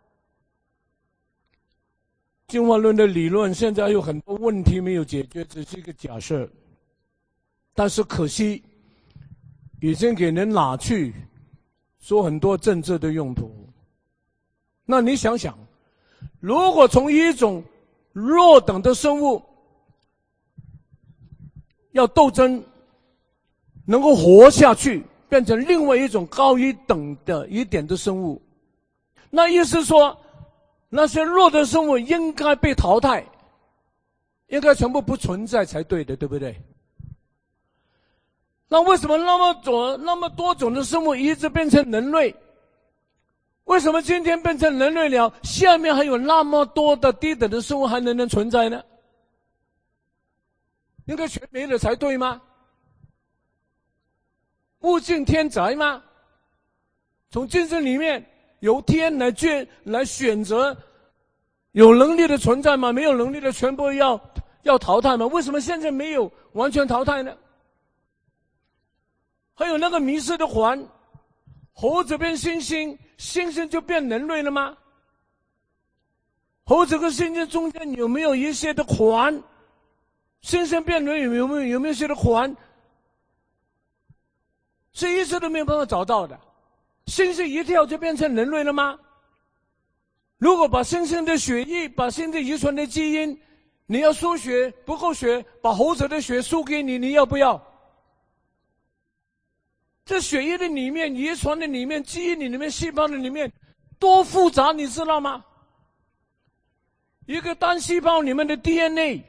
进化论的理论现在有很多问题没有解决，只是一个假设，但是可惜已经给人拿去做很多政治的用途。那你想想，如果从一种弱等的生物要斗争能够活下去，变成另外一种高一等的一点的生物，那意思说那些弱的生物应该被淘汰，应该全部不存在才对的，对不对？那为什么那么多那么多种的生物一直变成人类？为什么今天变成人类了，下面还有那么多的低等的生物还能能存在呢？应该全没了才对吗？物竞天择吗？从竞争里面由天来选来选择有能力的存在吗？没有能力的全部要要淘汰吗？为什么现在没有完全淘汰呢？还有那个迷失的环，猴子变猩猩，猩猩就变人类了吗？猴子跟猩猩中间有没有一些的环？猩猩变人有没有有没有一些的环？是一直都没有办法找到的。猩猩一跳就变成人类了吗？如果把猩猩的血液，把猩猩遗传的基因，你要输血不够血，把猴子的血输给你，你要不要？这血液的里面，遗传的里面，基因的里面，细胞的里面，多复杂，你知道吗？一个单细胞里面的 D N A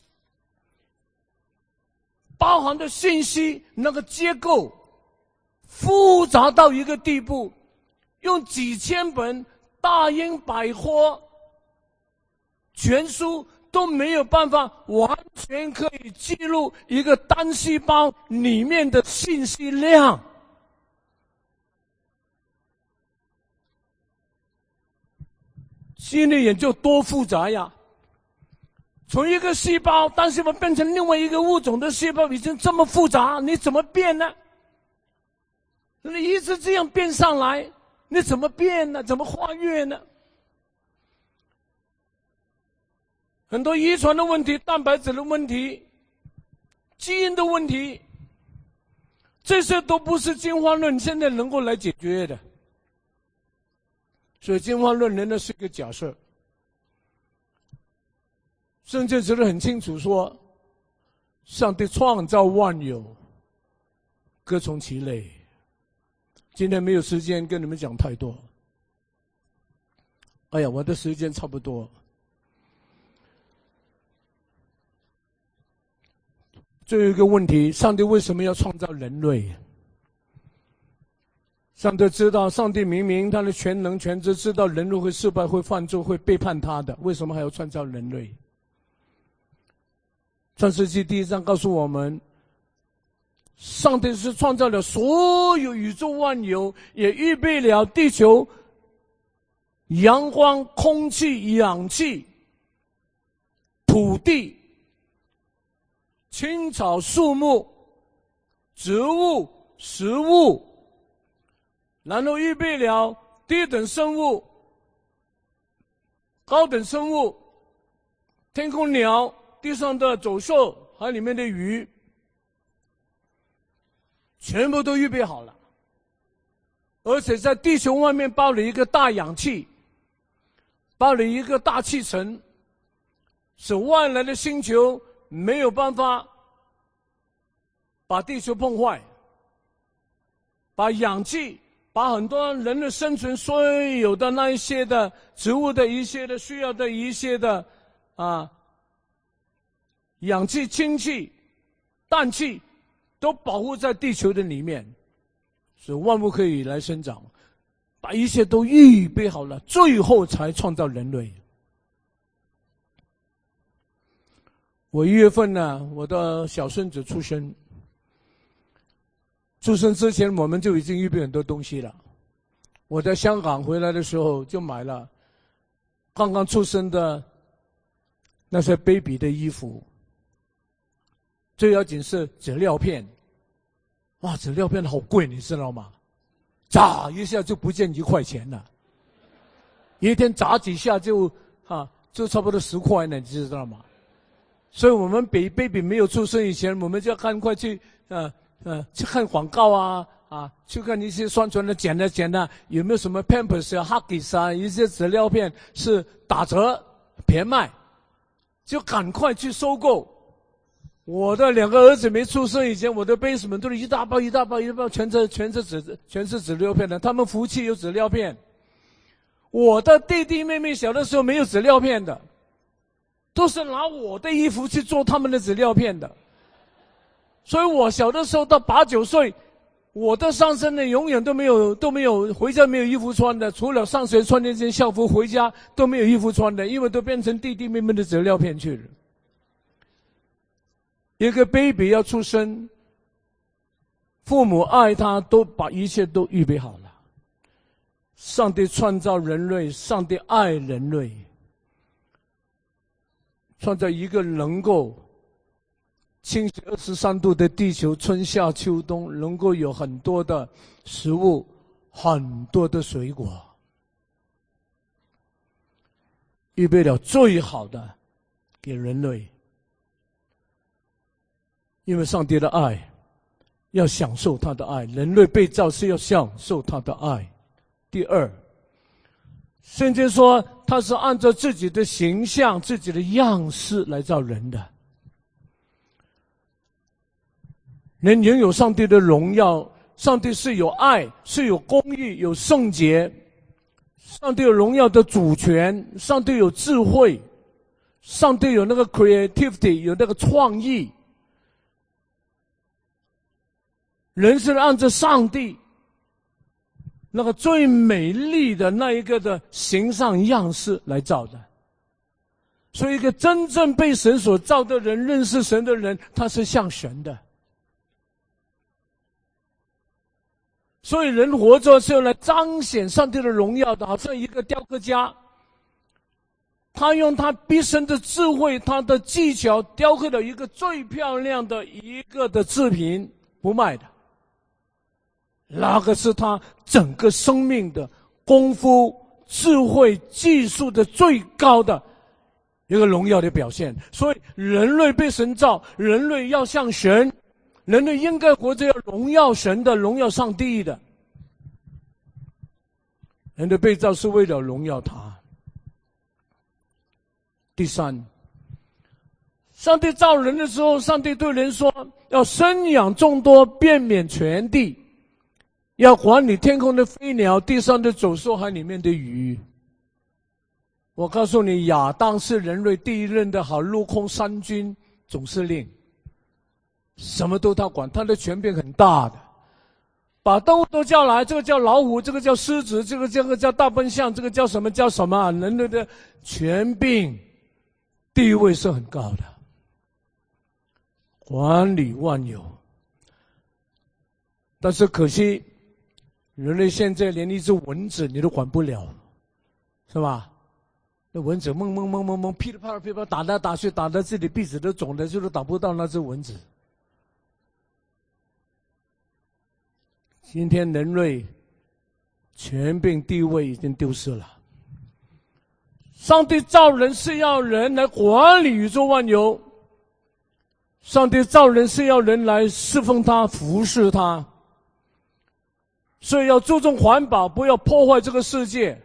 包含的信息，那个结构复杂到一个地步，用几千本大英百科全书都没有办法完全可以记录一个单细胞里面的信息量。心理研究多复杂呀！从一个细胞单细胞变成另外一个物种的细胞已经这么复杂，你怎么变呢？你一直这样变上来，你怎么变呢？怎么跨越呢？ 很多遗传的问题、蛋白质的问题、基因的问题，这些都不是进化论现在能够来解决的。所以进化论仍然是一个假设。圣经只是很清楚说，上帝创造万有，各从其类。今天没有时间跟你们讲太多。哎呀，我的时间差不多。最后一个问题，上帝为什么要创造人类？上帝知道，上帝明明他的全能全知，知道人类会失败、会犯罪、会背叛他的，为什么还要创造人类？创世纪第一章告诉我们，上帝是创造了所有宇宙万有，也预备了地球、阳光、空气、氧气、土地、青草、树木、植物、食物，然后预备了低等生物、高等生物、天空鸟、地上的走兽，海里面的鱼，全部都预备好了。而且在地球外面包了一个大氧气，包了一个大气层，使外来的星球没有办法把地球碰坏，把氧气，把很多人的生存所有的那一些的植物的一些的需要的一些的啊氧气、氢气、氮气都保护在地球的里面，使万物可以来生长，把一切都预备好了，最后才创造人类。我一月份呢，我的小孙子出生。出生之前，我们就已经预备很多东西了。我在香港回来的时候，就买了刚刚出生的那些 baby 的衣服。最要紧是纸尿片，哇，纸尿片好贵，你知道吗？砸一下就不见一块钱了，一天砸几下就啊，就差不多十块呢，你知道吗？所以我们比 baby 没有出生以前，我们就要赶快去呃呃去看广告啊啊，去看一些宣传的剪的剪的，有没有什么 Pampers 啊、Huggies 啊，一些纸尿片是打折便卖，就赶快去收购。我的两个儿子没出生以前，我的 basement 都是一大包一大包一大包，全是全是纸全是纸尿片的。他们福气有纸尿片，我的弟弟妹妹小的时候没有纸尿片的，都是拿我的衣服去做他们的纸尿片的。所以我小的时候到八九岁，我的上身呢永远都没有都没有回家没有衣服穿的，除了上学穿那件校服，回家都没有衣服穿的，因为都变成弟弟妹妹的纸尿片去了。一个 baby 要出生，父母爱他，都把一切都预备好了。上帝创造人类，上帝爱人类，创造一个能够倾斜二十三度的地球，春夏秋冬能够有很多的食物，很多的水果，预备了最好的给人类。因为上帝的爱，要享受他的爱，人类被造是要享受他的爱。第二，圣经说他是按照自己的形象、自己的样式来造人的。人拥有上帝的荣耀，上帝是有爱，是有公义，有圣洁，上帝有荣耀的主权，上帝有智慧，上帝有那个 creativity， 有那个创意。人是按照上帝那个最美丽的那一个的形象样式来造的，所以一个真正被神所造的人，认识神的人，他是像神的。所以人活着是要来彰显上帝的荣耀的，好像一个雕刻家，他用他毕生的智慧，他的技巧，雕刻了一个最漂亮的一个的制品，不卖的。那个是他整个生命的功夫、智慧、技术的最高的一个荣耀的表现。所以人类被神造，人类要像神，人类应该活着要荣耀神的，荣耀上帝的。人的被造是为了荣耀他。第三，上帝造人的时候，上帝对人说，要生养众多，遍满全地，要管理天空的飞鸟，地上的走兽，海里面的鱼。我告诉你，亚当是人类第一任的好陆空三军总司令，什么都他管，他的权柄很大的，把动物都叫来，这个叫老虎，这个叫狮子，这个这个叫大笨象，这个叫什么叫什么，人类的权柄地位是很高的，管理万有。但是可惜人类现在连一只蚊子你都管不了，是吧？那蚊子嗡嗡嗡嗡嗡，噼里啪啦噼里啪啦，打来打去，打到自己鼻子都肿了，就是打不到那只蚊子。今天人类权柄地位已经丢失了。上帝造人是要人来管理宇宙万有，上帝造人是要人来侍奉他，服侍他，所以要注重环保，不要破坏这个世界。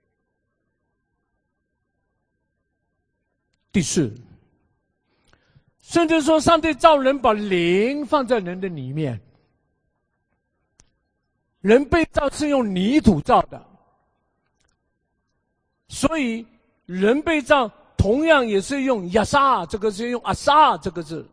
第四，圣经说上帝造人把灵放在人的里面。人被造是用泥土造的，所以人被造同样也是用亚萨，这个是用阿萨这个字。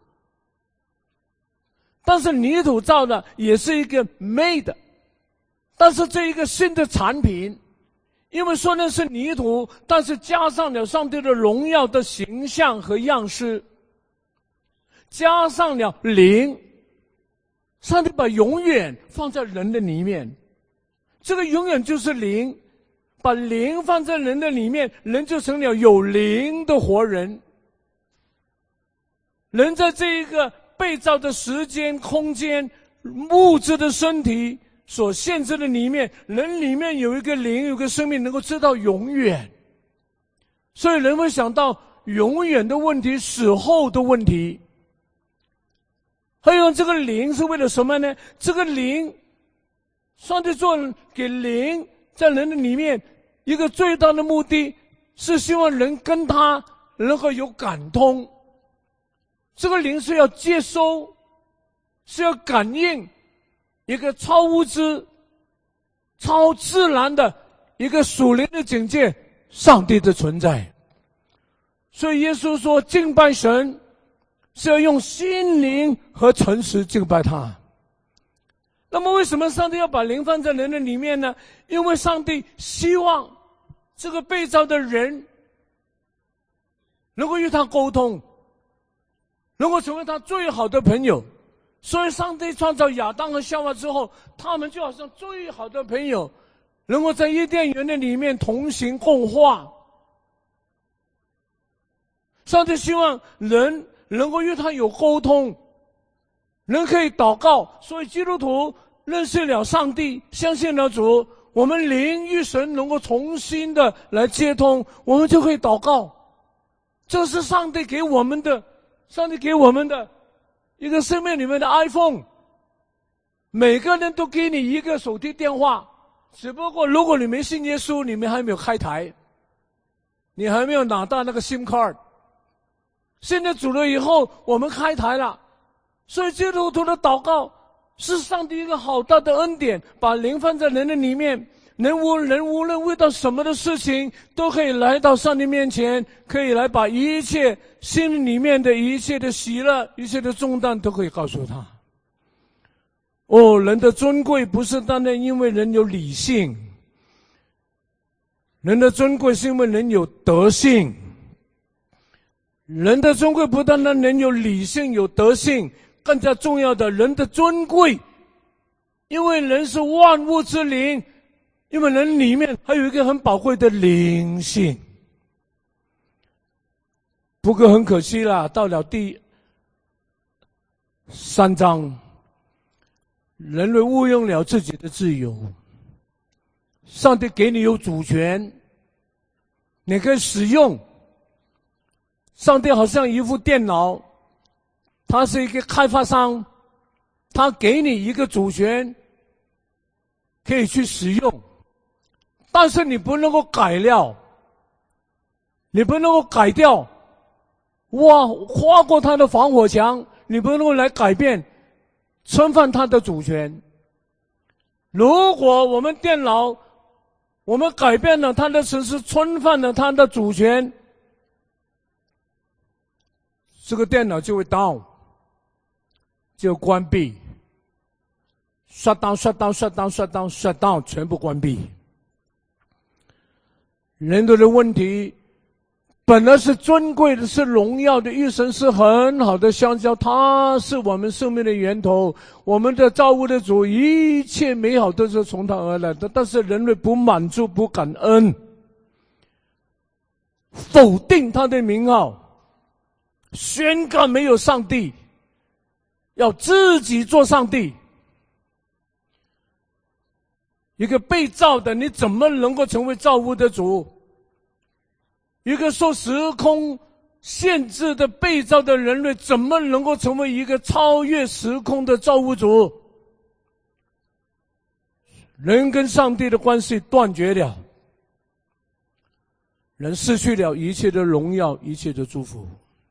但是泥土造的也是一个 made， 但是这一个新的产品，因为说的是泥土，但是加上了上帝的荣耀的形象和样式，加上了灵，上帝把永远放在人的里面，这个永远就是灵，把灵放在人的里面，人就成了有灵的活人。人在这一个被造的时间、空间、物质的身体所限制的里面，人里面有一个灵，有一个生命能够知道永远，所以人会想到永远的问题、死后的问题。还有这个灵是为了什么呢？这个灵，上帝做给灵在人的里面一个最大的目的，是希望人跟他能够有感通。这个灵是要接收，是要感应一个超物质、超自然的一个属灵的境界，上帝的存在。所以耶稣说，敬拜神是要用心灵和诚实敬拜他。那么为什么上帝要把灵放在人的里面呢？因为上帝希望这个被造的人能够与他沟通，能够成为他最好的朋友。所以上帝创造亚当和夏娃之后，他们就好像最好的朋友，能够在伊甸园的里面同行共话。上帝希望人能够与他有沟通，人可以祷告。所以基督徒认识了上帝，相信了主，我们灵与神能够重新的来接通，我们就可以祷告。这是上帝给我们的，上帝给我们的一个生命里面的 iPhone， 每个人都给你一个手提电话，只不过如果你没信耶稣，你们还没有开台，你还没有拿到那个 SIM card。现在主了以后，我们开台了，所以基督徒的祷告是上帝一个好大的恩典，把灵放在人的里面，人无人无论遇到什么的事情，都可以来到上帝面前，可以来把一切心里面的一切的喜乐、一切的重担都可以告诉他。哦，人的尊贵不是单单因为人有理性，人的尊贵是因为人有德性。人的尊贵不单单人有理性有德性，更加重要的，人的尊贵因为人是万物之灵，因为人里面还有一个很宝贵的灵性。不过很可惜啦，到了第三章，人类误用了自己的自由。上帝给你有主权，你可以使用， 上帝好像一副电脑，他是一个开发商，他给你一个主权，可以去使用，但是你不能够改掉，你不能够改掉，哇，跨过他的防火墙，你不能够来改变，侵犯他的主权。如果我们电脑，我们改变了他的程式，侵犯了他的主权，这个电脑就会 down， 就关闭 ，shut down shut down shut down shut down shut down， 全部关闭。人类的问题本来是尊贵的，是荣耀的，与神是很好的相交，他是我们生命的源头，我们的造物的主，一切美好都是从他而来的。但是人类不满足，不感恩，否定他的名号，宣告没有上帝，要自己做上帝。一个被造的，你怎么能够成为造物的主？一个受时空限制的被造的人类，怎么能够成为一个超越时空的造物主？人跟上帝的关系断绝了，人失去了一切的荣耀，一切的祝福。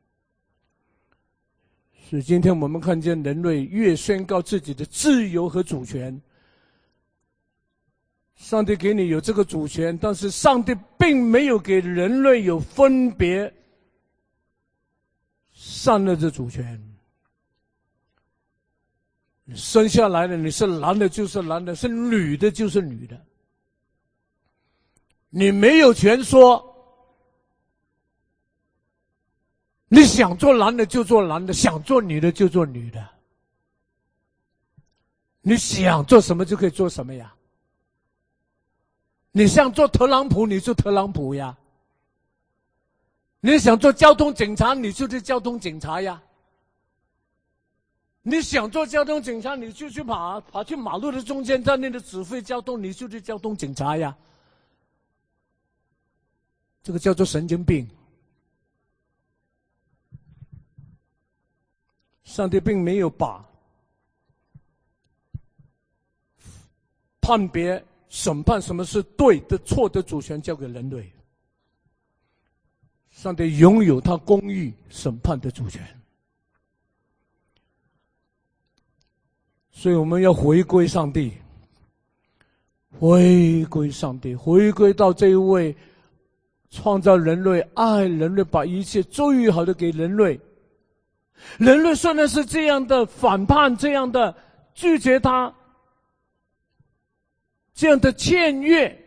所以今天我们看见人类越宣告自己的自由和主权，上帝给你有这个主权，但是上帝并没有给人类有分别善恶的主权。你生下来了，你是男的就是男的，是女的就是女的，你没有权说你想做男的就做男的，想做女的就做女的，你想做什么就可以做什么呀。你想做特朗普你就特朗普呀，你想做交通警察你就是交通警察呀，你想做交通警察你就去跑跑去马路的中间，在那里指挥交通，你就是交通警察呀。这个叫做神经病。上帝并没有把判别审判什么是对的错的主权交给人类，上帝拥有他公义审判的主权。所以我们要回归上帝，回归上帝，回归到这一位创造人类、爱人类、把一切最好的给人类。人类虽然是这样的反叛，这样的拒绝他，这样的僭越，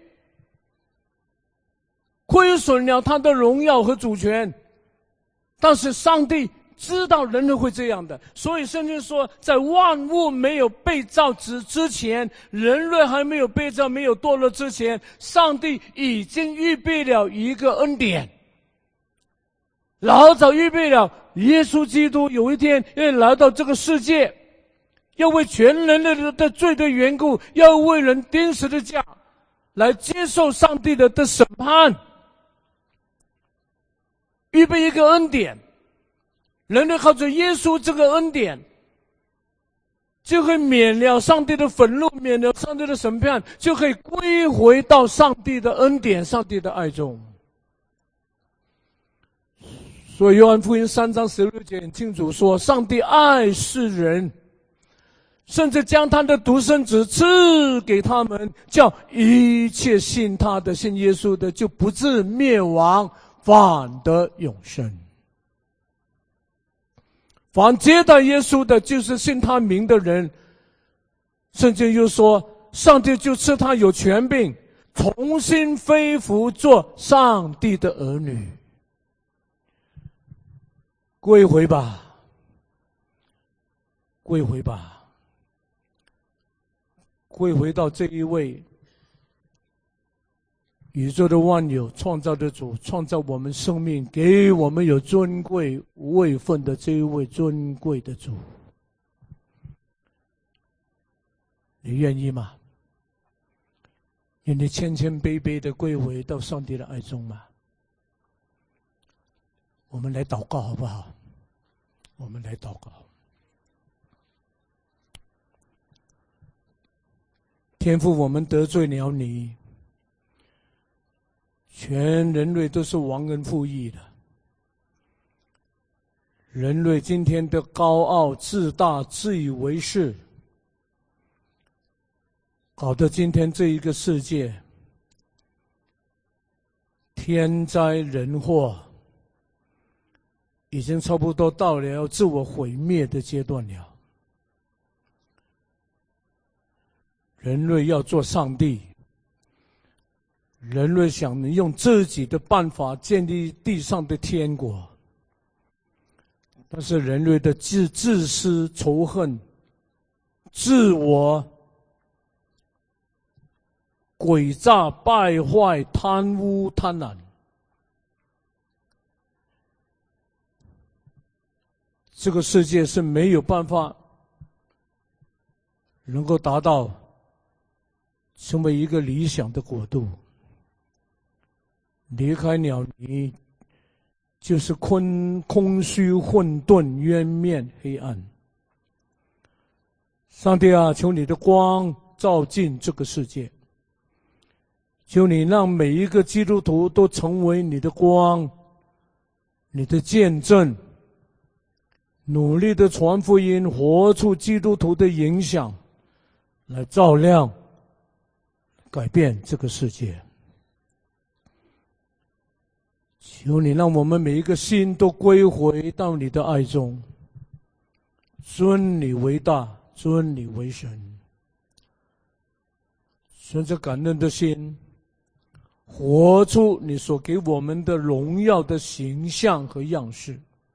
亏损了他的荣耀和主权，但是上帝知道人类会这样的，所以圣经说，在万物没有被造之之前，人类还没有被造、没有堕落之前，上帝已经预备了一个恩典，老早预备了耶稣基督有一天要来到这个世界，要为全人类的罪的缘故，要为人钉十字架，来接受上帝的的审判，预备一个恩典。人类靠着耶稣这个恩典，就会免了上帝的愤怒，免了上帝的审判，就可以归回到上帝的恩典、上帝的爱中。所以约翰福音三章十六节很清楚说，上帝爱世人，甚至将他的独生子赐给他们，叫一切信他的、信耶稣的，就不至灭亡，反得永生。凡接待耶稣的，就是信他名的人。圣经又说，上帝就赐他有权柄，重新恢复做上帝的儿女。归回吧，归回吧，归回到这一位宇宙的万有创造的主，创造我们生命，给我们有尊贵位分的这一位尊贵的主。你愿意吗？愿你谦谦卑卑的归回到上帝的爱中吗？ 我们来祷告好不好？我们来祷告。天父，我们得罪了你，全人类都是忘恩负义的。人类今天的高傲、自大、自以为是，搞得今天这一个世界天灾人祸，已经差不多到了要自我毁灭的阶段了。人类要做上帝，人类想用自己的办法建立地上的天国，但是人类的自自私、仇恨、自我、诡诈、败坏、贪污、贪婪，这个世界是没有办法能够达到成为一个理想的国度。离开了你，就是空空虚、混沌、渊面、黑暗。上帝啊，求你的光照进这个世界，求你让每一个基督徒都成为你的光，你的见证，努力的传福音，活出基督徒的影响，来照亮改变这个世界。求你让我们每一个心都归回到你的爱中，尊你为大，尊你为神。存着感恩的心，活出你所给我们的荣耀的形象和样式，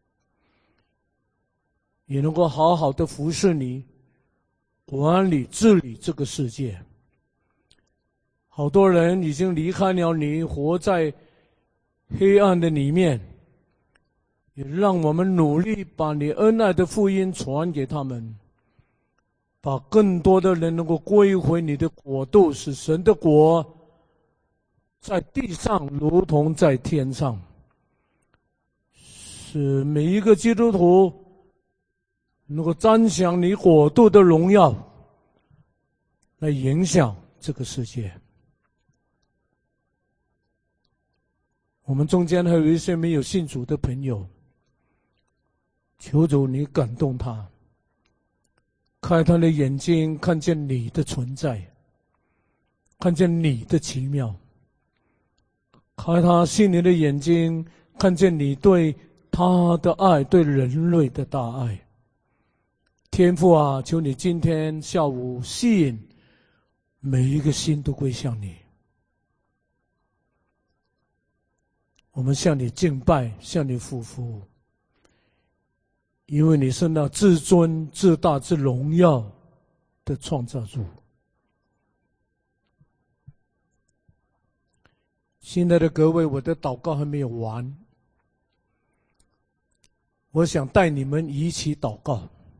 也能够好好的服侍你，管理治理这个世界。好多人已经离开了你，活在黑暗的里面，也让我们努力把你恩爱的福音传给他们，把更多的人能够归回你的国度，使神的国在地上如同在天上，使每一个基督徒能够沾享你国度的荣耀，来影响这个世界。我们中间还有一些没有信主的朋友，求主你感动他，开他的眼睛，看见你的存在，看见你的奇妙，开他心灵的眼睛，看见你对他的爱，对人类的大爱。天父啊，求你今天下午吸引每一个心都归向你。我们向你敬拜，向你匍匐，因为你是那至尊、至大、至荣耀的创造主。亲爱的各位，我的祷告还没有完，我想带你们一起祷告。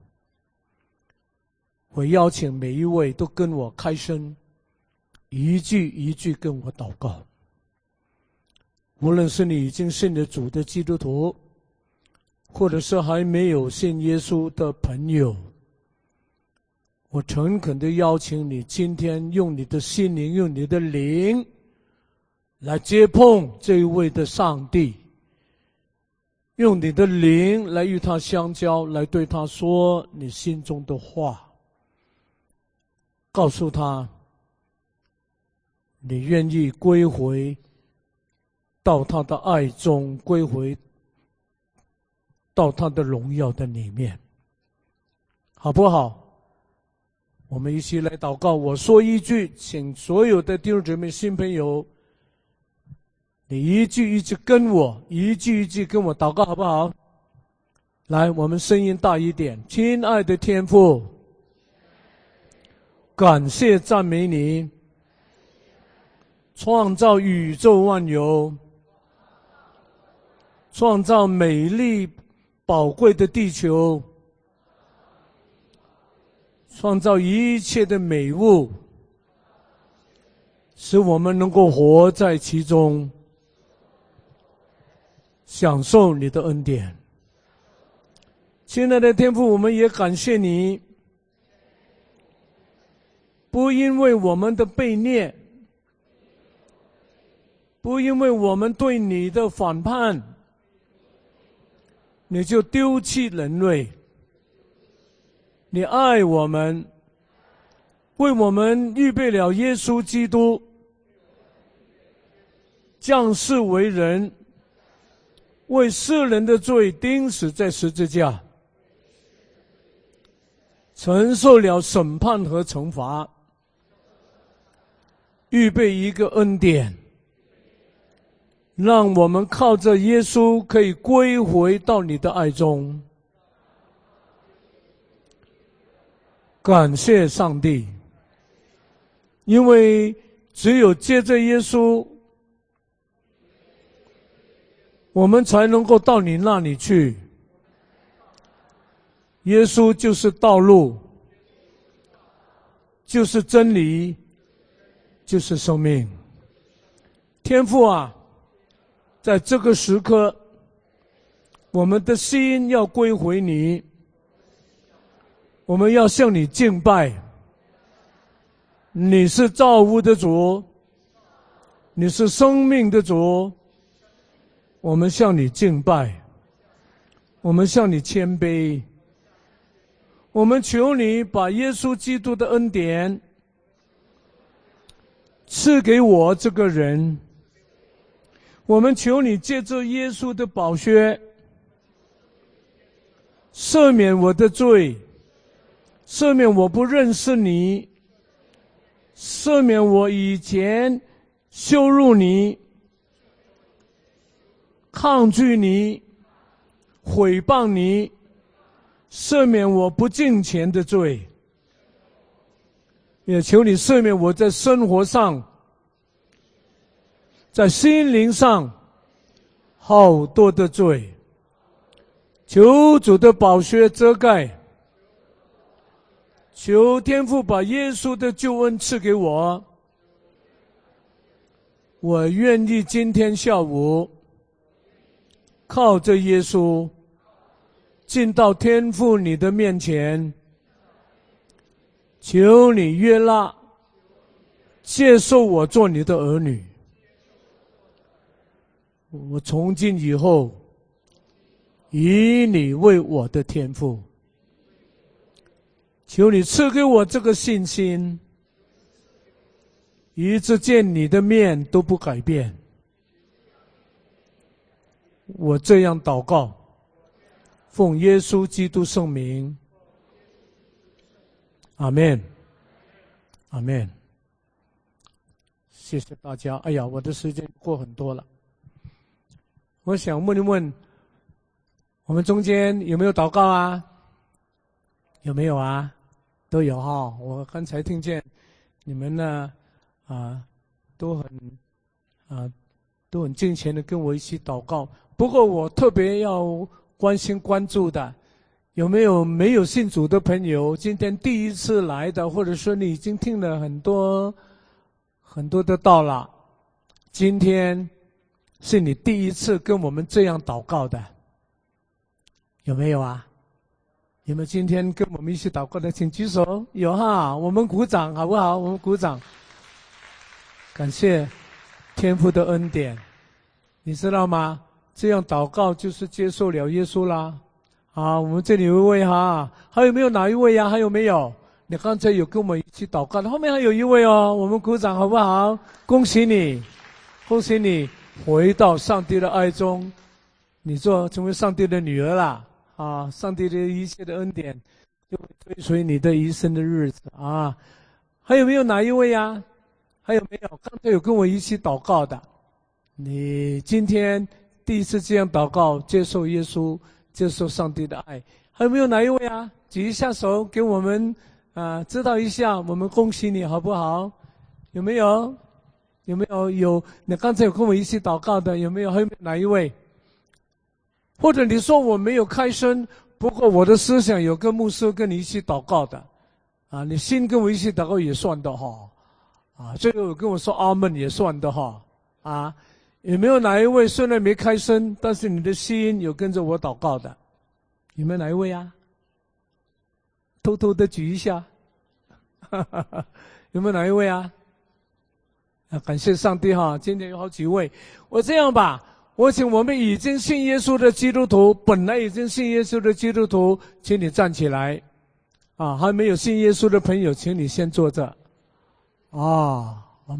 我邀请每一位都跟我开声，一句一句跟我祷告。无论是你已经信了主的基督徒，或者是还没有信耶稣的朋友，我诚恳地邀请你，今天用你的心灵，用你的灵来接碰这一位的上帝，用你的灵来与他相交，来对他说你心中的话，告诉他你愿意归回到他的爱中，归回到他的荣耀的里面，好不好？我们一起来祷告。我说一句，请所有的弟兄姊妹、新朋友，你一句一句跟我，一句一句跟我祷告，好不好？来，我们声音大一点。亲爱的天父，感谢赞美你，创造宇宙万有，创造美丽宝贵的地球，创造一切的美物，使我们能够活在其中。 享受你的恩典。亲爱的天父，我们也感谢你，不因为我们的悖逆，不因为我们对你的反叛，你就丢弃人类。你爱我们，为我们预备了耶稣基督，降世为人，为世人的罪钉死在十字架，承受了审判和惩罚，预备一个恩典，让我们靠着耶稣可以归回到你的爱中。感谢上帝，因为只有借着耶稣，我们才能够到你那里去。耶稣就是道路，就是真理，就是生命。天父啊，在这个时刻，我们的心要归回你，我们要向你敬拜。你是造物的主，你是生命的主，我们向你敬拜，我们向你谦卑，我们求你把耶稣基督的恩典赐给我这个人。我们求你借着耶稣的宝血赦免我的罪，赦免我不认识你，赦免我以前羞辱你、抗拒你、毁谤你，赦免我不敬虔的罪，也求你赦免我在生活上、在心灵上好多的罪。求主的宝血遮盖，求天父把耶稣的救恩赐给我。我愿意今天下午靠着耶稣进到天父你的面前，求你悦纳接受我做你的儿女。我从今以后以你为我的天父，求你赐给我这个信心，一直见你的面都不改变。我这样祷告，奉耶稣基督圣名，阿们，阿们。谢谢大家。哎呀，我的时间过很多了，我想问一问，我们中间有没有祷告啊？有没有啊？都有哈。我刚才听见你们呢，啊，都很啊，都很敬虔的跟我一起祷告。不过我特别要关心关注的，有没有没有信主的朋友，今天第一次来的，或者说你已经听了很多很多的道了，今天是你第一次跟我们这样祷告的，有没有啊？有没有今天跟我们一起祷告的？请举手。有哈，我们鼓掌好不好？我们鼓掌。感谢天父的恩典，你知道吗？这样祷告就是接受了耶稣啦。啊，我们这里有一位哈，还有没有哪一位呀？还有没有？你刚才有跟我们一起祷告的，后面还有一位哦，我们鼓掌好不好？恭喜你，恭喜你回到上帝的爱中，你做成为上帝的女儿啦。啊，上帝的一切的恩典就会追随你的一生的日子啊！还有没有哪一位呀？还有没有？刚才有跟我一起祷告的，你今天第一次这样祷告，接受耶稣，接受上帝的爱，还有没有哪一位啊？举一下手给我们啊，知道一下，我们恭喜你好不好？有没有？有没有？有，你刚才有跟我一起祷告的，有没有？还有没有哪一位？或者你说我没有开声，不过我的思想有个牧师跟你一起祷告的，啊，你心跟我一起祷告也算的哈，啊，最后跟我说阿们也算的哈，啊， 有没有哪一位虽然没开声，但是你的心有跟着我祷告的？有没有哪一位啊？偷偷的举一下。有没有哪一位啊？啊，感谢上帝哈！今天有好几位。我这样吧，我请我们已经信耶稣的基督徒，本来已经信耶稣的基督徒，请你站起来。啊，还没有信耶稣的朋友，请你先坐着。啊。